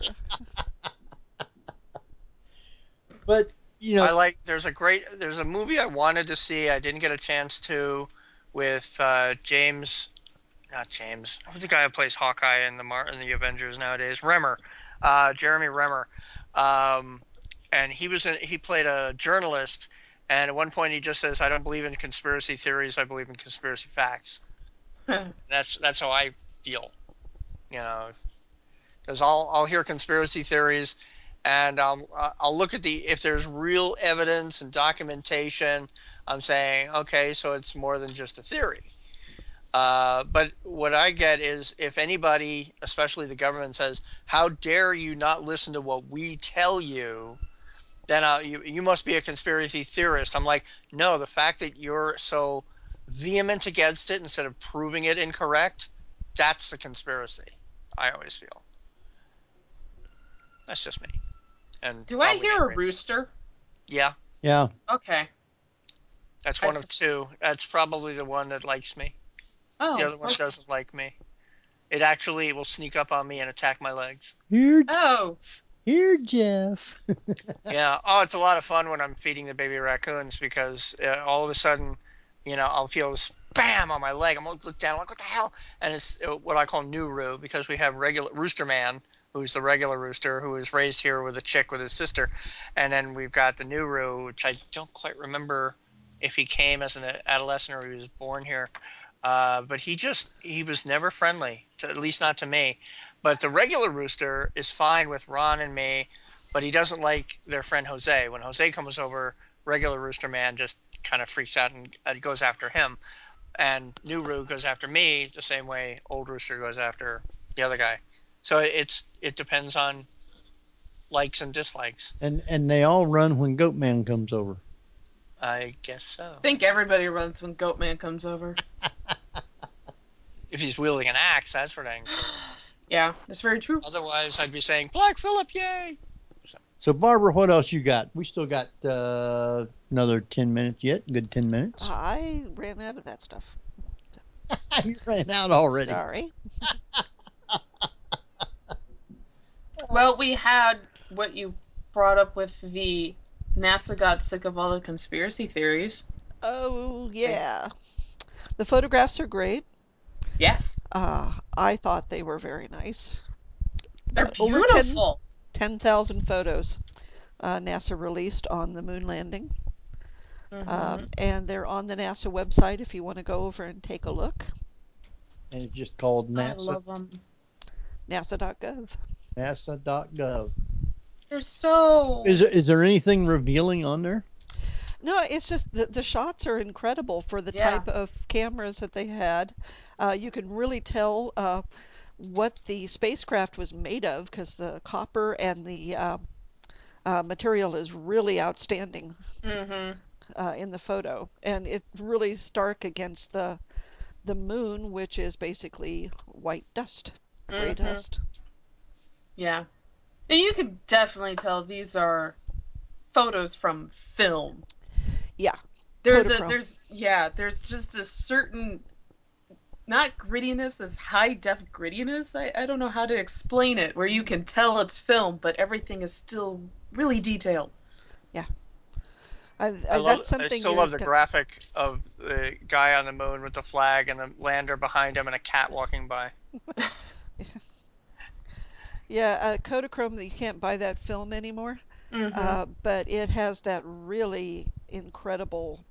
But, there's a movie I wanted to see, I didn't get a chance to, with who's the guy who plays Hawkeye in the Avengers nowadays? Jeremy Renner. And he played a journalist, and at one point he just says, "I don't believe in conspiracy theories. I believe in conspiracy facts." That's how I feel, because I'll hear conspiracy theories, and I'll look at if there's real evidence and documentation. I'm saying, okay, so it's more than just a theory. But what I get is, if anybody, especially the government, says, "How dare you not listen to what we tell you?" then you must be a conspiracy theorist. I'm like, no, the fact that you're so vehement against it instead of proving it incorrect, that's the conspiracy, I always feel. That's just me. And do I hear a rooster? Yeah. Yeah. Okay. That's one of two. That's probably the one that likes me. Oh. The other one doesn't like me. It actually will sneak up on me and attack my legs. Here, Jeff. Yeah. Oh, it's a lot of fun when I'm feeding the baby raccoons, because all of a sudden, I'll feel this bam on my leg. I'm going to look down, like, what the hell? And it's what I call Nuru, because we have regular Rooster Man, who's the regular rooster, who was raised here with a chick with his sister. And then we've got the Nuru, which I don't quite remember if he came as an adolescent or he was born here. But he was never friendly, at least not to me. But the regular rooster is fine with Ron and me, but he doesn't like their friend Jose. When Jose comes over, regular rooster man just kind of freaks out and goes after him. And new Roo goes after me the same way old rooster goes after the other guy. So it depends on likes and dislikes. And they all run when Goatman comes over. I guess so. I think everybody runs when Goatman comes over. If he's wielding an axe, that's for dang sure. Yeah, that's very true. Otherwise, I'd be saying, Black Phillip, yay! So, Barbara, what else you got? We still got another 10 minutes yet. Good 10 minutes. I ran out of that stuff. You ran out already. Sorry. Well, we had what you brought up with the NASA got sick of all the conspiracy theories. Oh, yeah. The photographs are great. Yes. I thought they were very nice. They're beautiful. 10,000 photos NASA released on the moon landing. Mm-hmm. And they're on the NASA website if you want to go over and take a look. And it's just called NASA. I love them. NASA.gov. NASA.gov. They're so... Is there anything revealing on there? No, it's just the shots are incredible for the type of cameras that they had. You can really tell what the spacecraft was made of because the copper and the material is really outstanding in the photo. And it's really stark against the moon, which is basically white dust, gray dust. Yeah. And you could definitely tell these are photos from film. Yeah. There's just a certain, not grittiness, this high def grittiness. I don't know how to explain it, where you can tell it's film, but everything is still really detailed. Yeah. I still love the graphic of the guy on the moon with the flag and the lander behind him and a cat walking by. Yeah, Kodachrome, you can't buy that film anymore, but it has that really incredible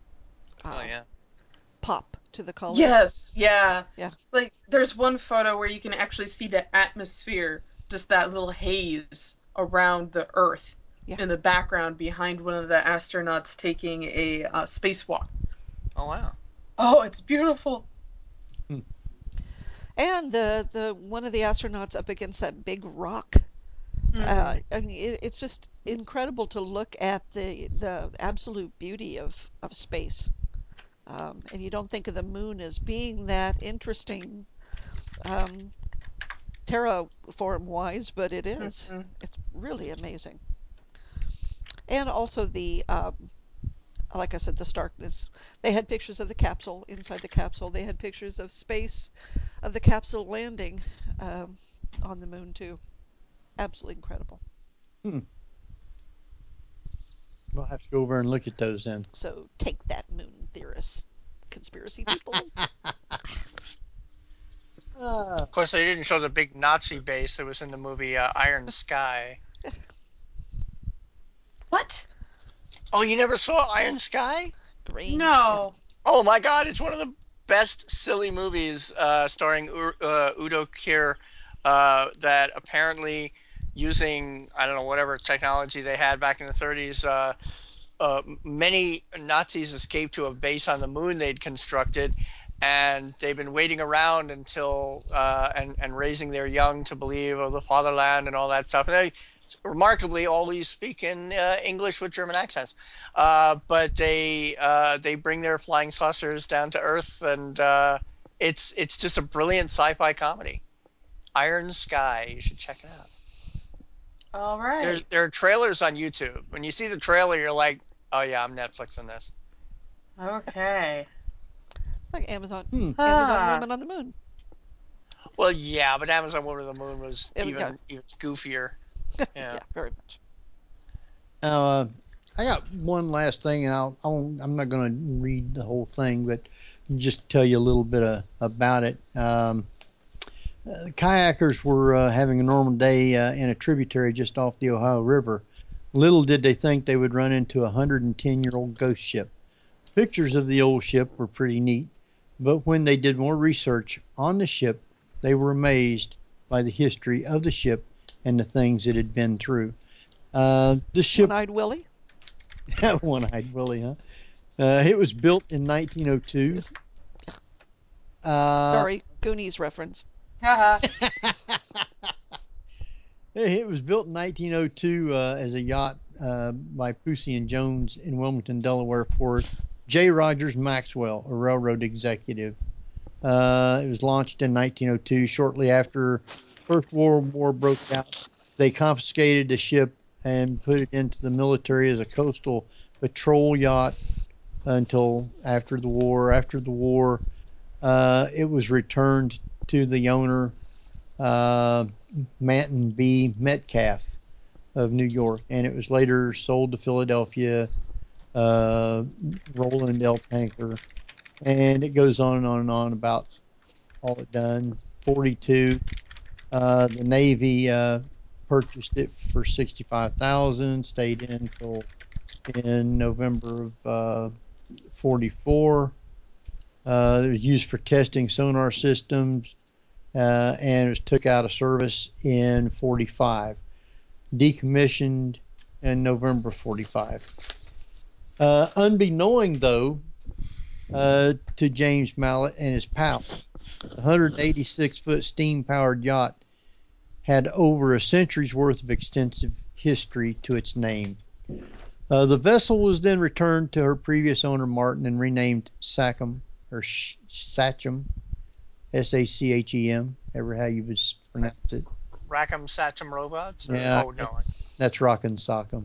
pop to the color. Yes, yeah. Yeah. Like, there's one photo where you can actually see the atmosphere, just that little haze around the Earth in the background behind one of the astronauts taking a spacewalk. Oh, wow. Oh, it's beautiful. And the one of the astronauts up against that big rock. I mean, it's just incredible to look at the absolute beauty of space. And you don't think of the moon as being that interesting terraform-wise, but it is. It's really amazing. And also the, like I said, the starkness. They had pictures of the capsule, inside the capsule. They had pictures of space, of the capsule landing on the moon, too. Absolutely incredible. We'll have to go over and look at those then. So take that, moon theorists, conspiracy people. Of course, they didn't show the big Nazi base that was in the movie Iron Sky. What? Oh, you never saw Iron Sky? Green. No. Oh my God, it's one of the best silly movies starring Udo Kier that apparently using, I don't know, whatever technology they had back in the 30s, many Nazis escaped to a base on the moon they'd constructed, and they've been waiting around until and raising their young to believe of the fatherland and all that stuff. And they remarkably always speak in English with German accents, but they bring their flying saucers down to Earth, and it's just a brilliant sci-fi comedy. Iron Sky, you should check it out. All right. There are trailers on YouTube. When you see the trailer, you're like, oh yeah, I'm Netflixing this. Okay. Like Amazon Women on the Moon. Well, yeah, but Amazon Women on the Moon was even goofier. Yeah, very much. Now, I got one last thing, and I'm not going to read the whole thing, but just tell you a little bit about it. Kayakers were having a normal day in a tributary just off the Ohio River. Little did they think they would run into a 110-year-old ghost ship. Pictures of the old ship were pretty neat. But when they did more research on the ship, they were amazed by the history of the ship and the things it had been through. The ship, One-Eyed Willie? One-Eyed Willie, huh? It was built in 1902. Sorry, Goonies reference. It was built in 1902 as a yacht by Pusey and Jones in Wilmington, Delaware for J. Rogers Maxwell, a railroad executive. It was launched in 1902. Shortly after First World War broke out, they confiscated the ship and put it into the military as a coastal patrol yacht until after the war. After the war, it was returned to the owner, Manton B. Metcalf of New York, and it was later sold to Philadelphia, Roland L. Tanker, and it goes on and on and on about all it done. 42, the Navy purchased it for $65,000, stayed in November of 44. It was used for testing sonar systems, and it was took out of service in 45. Decommissioned in November 45. Unbeknown, though, to James Mallett and his pals, the 186-foot steam-powered yacht had over a century's worth of extensive history to its name. The vessel was then returned to her previous owner, Martin, and renamed Sachem, or Sachem, S-A-C-H-E-M, ever how you would pronounce it. Rackham Sachem Robots? Yeah, Oh, no. that's Rockin' Sock'em.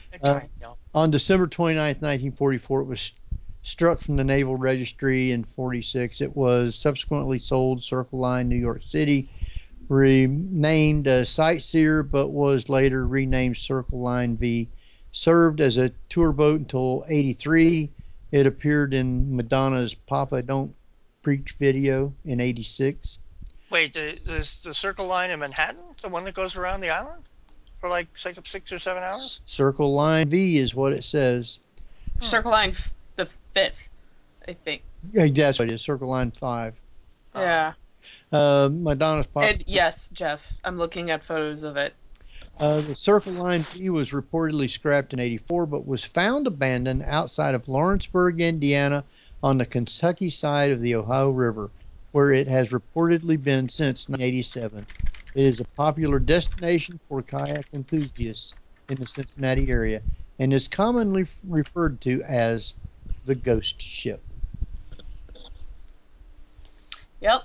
On December 29th, 1944, it was struck from the Naval Registry in 46. It was subsequently sold Circle Line, New York City, renamed Sightseer, but was later renamed Circle Line V. Served as a tour boat until 83. It appeared in Madonna's Papa Don't Preach video in 86. Wait, the Circle Line in Manhattan? The one that goes around the island? For like 6 or 7 hours? Circle Line V is what it says. Circle Line the 5th, I think. Yeah, that's what it is. Circle Line 5. Yeah. Madonna's Papa. And yes, Jeff, I'm looking at photos of it. The Circle Line V was reportedly scrapped in 84, but was found abandoned outside of Lawrenceburg, Indiana, on the Kentucky side of the Ohio River, where it has reportedly been since 1987. It is a popular destination for kayak enthusiasts in the Cincinnati area and is commonly referred to as the Ghost Ship. Yep.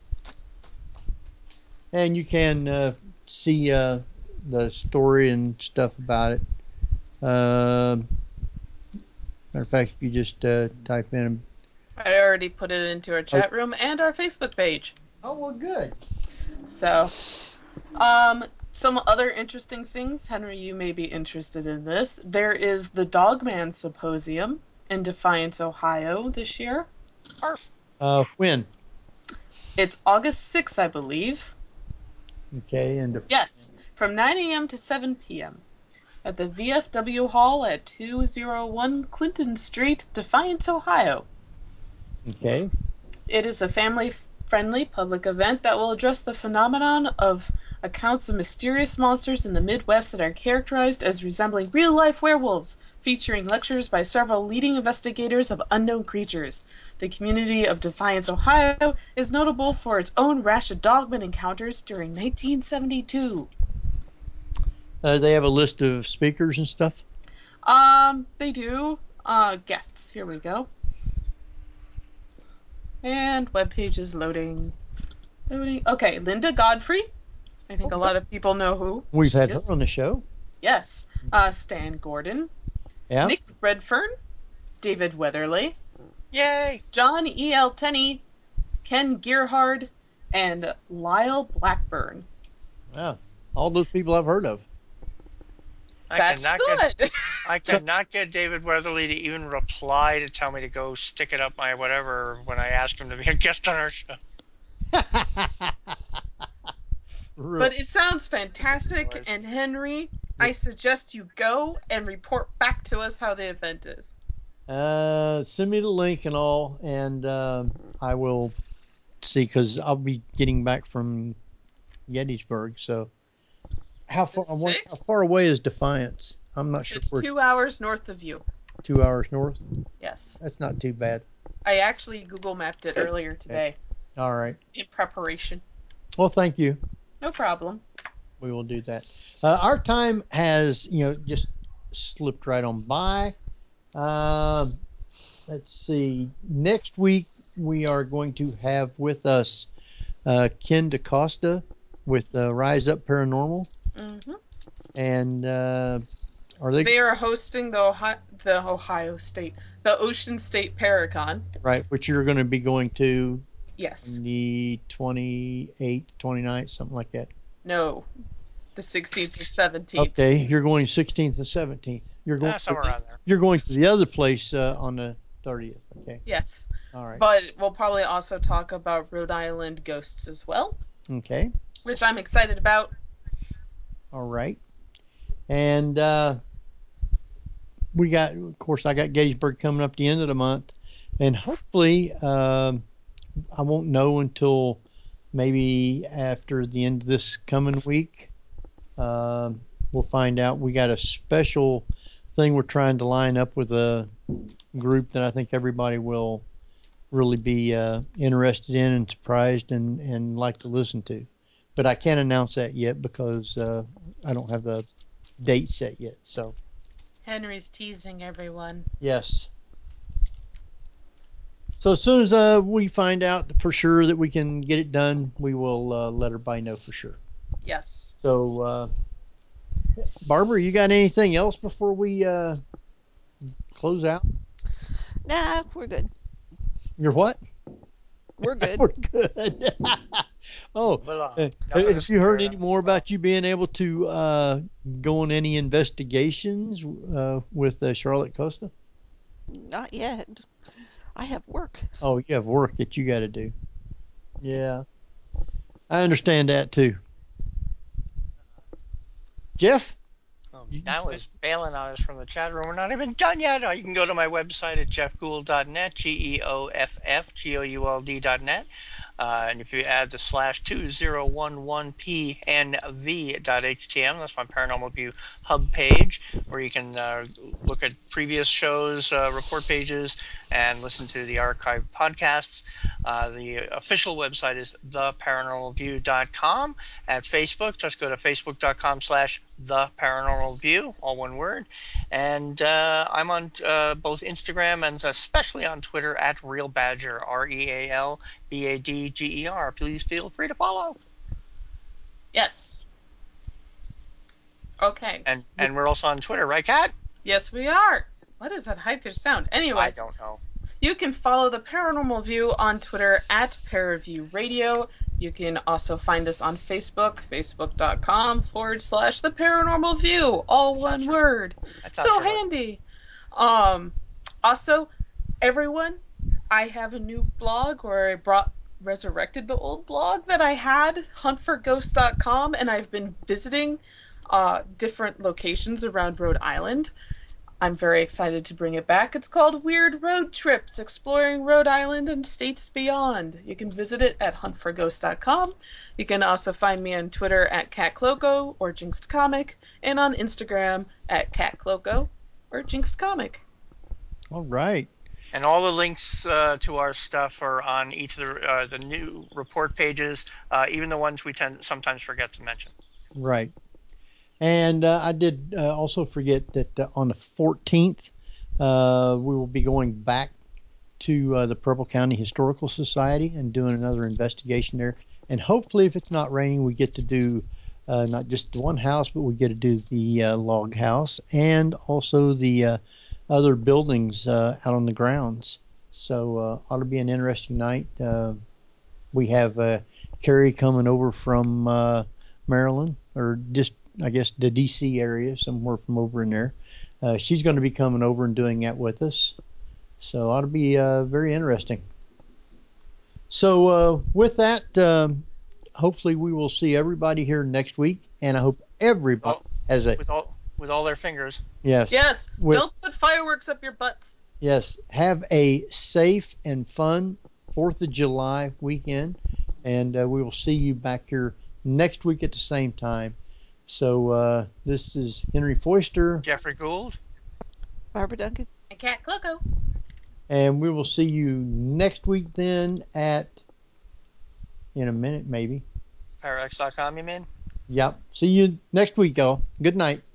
And you can see the story and stuff about it. Matter of fact, if you just type in. I already put it into our chat room and our Facebook page. Oh, well, good. So, some other interesting things. Henry, you may be interested in this. There is the Dogman Symposium in Defiance, Ohio this year. When? It's August 6th, I believe. Okay, and yes, from 9 a.m. to 7 p.m. at the VFW Hall at 201 Clinton Street, Defiance, Ohio. Okay. It is a family-friendly public event that will address the phenomenon of accounts of mysterious monsters in the Midwest that are characterized as resembling real-life werewolves, featuring lectures by several leading investigators of unknown creatures. The community of Defiance, Ohio is notable for its own rash of dogman encounters during 1972. They have a list of speakers and stuff? They do. Guests. Here we go. And webpage is loading. Okay, Linda Godfrey. I think a lot of people know who We've had her is. on the show. Yes. Stan Gordon. Yeah. Nick Redfern. David Weatherly. Yay! John E.L. Tenney. Ken Gerhard. And Lyle Blackburn. Wow. All those people I've heard of. That's good. I cannot get David Weatherly to even reply to tell me to go stick it up my whatever when I ask him to be a guest on our show. But it sounds fantastic, and Henry, I suggest you go and report back to us how the event is. Send me the link and all, and I will see, because I'll be getting back from Gettysburg. So how far away is Defiance? I'm not sure. It's 2 hours north of you. 2 hours north? Yes. That's not too bad. I actually Google mapped it earlier today. All right. In preparation. Well, thank you. No problem. We will do that. Our time has, just slipped right on by. Let's see. Next week, we are going to have with us Ken DaCosta with Rise Up Paranormal. Mm-hmm. And are they? They are hosting the Ocean State Paracon. Right, which you're going to be going to. Yes. The 28th, 29th, something like that. No, the 16th and 17th. Okay, you're going 16th and 17th. You're going somewhere around there. You're going to the other place on the 30th. Okay. Yes. All right. But we'll probably also talk about Rhode Island ghosts as well. Okay. Which I'm excited about. All right. And of course, I got Gettysburg coming up the end of the month, and hopefully, I won't know until maybe after the end of this coming week. We'll find out. We got a special thing we're trying to line up with a group that I think everybody will really be interested in and surprised and like to listen to. But I can't announce that yet because I don't have the date set yet. So Henry's teasing everyone. Yes. So as soon as we find out for sure that we can get it done, we will let everybody know for sure. Yes. So, Barbara, you got anything else before we close out? Nah, we're good. You're what? We're good. We're good. Have you heard any more about you being able to go on any investigations with Charlotte Costa? Not yet. I have work. Oh, you have work that you got to do. Yeah. I understand that too. Jeff? That was bailing on us from the chat room. We're not even done yet. You can go to my website at jeffgould.net, GEOFFGOULD.net. And if you add the /2011PNV.htm, that's my Paranormal View hub page, where you can look at previous shows, report pages, and listen to the archived podcasts. The official website is theparanormalview.com. At Facebook, just go to facebook.com/theparanormalview, all one word. And I'm on both Instagram and especially on Twitter at RealBadger, RealBadger. Please feel free to follow. Yes. Okay. And we're also on Twitter, right, Kat? Yes, we are. What is that high-pitched sound? Anyway. I don't know. You can follow the Paranormal View on Twitter at Paraview Radio. You can also find us on Facebook, facebook.com/The Paranormal View, all one word. So handy. Also, everyone, I have a new blog where I resurrected the old blog that I had, huntforghosts.com, and I've been visiting different locations around Rhode Island. I'm very excited to bring it back. It's called Weird Road Trips, Exploring Rhode Island and States Beyond. You can visit it at huntforghosts.com. You can also find me on Twitter at CatCloco or Jinxed Comic, and on Instagram at CatCloco or Jinxed Comic. All right. And all the links to our stuff are on each of the new report pages, even the ones we sometimes forget to mention. Right. And I did also forget that on the 14th, we will be going back to the Preble County Historical Society and doing another investigation there. And hopefully, if it's not raining, we get to do not just the one house, but we get to do the log house and also the other buildings out on the grounds. So ought to be an interesting night. We have Carrie coming over from Maryland, or just I guess the DC area, somewhere from over in there. She's going to be coming over and doing that with us. So ought to be very interesting. So with that, hopefully we will see everybody here next week, and I hope everybody has a with all their fingers. Yes. Yes. Don't put fireworks up your butts. Yes. Have a safe and fun 4th of July weekend, and we will see you back here next week at the same time. So this is Henry Foister, Jeffrey Gould, Barbara Duncan, and Cat Cloco. And we will see you next week then in a minute maybe. ParaX.com, you mean? Yep. See you next week, y'all. Good night.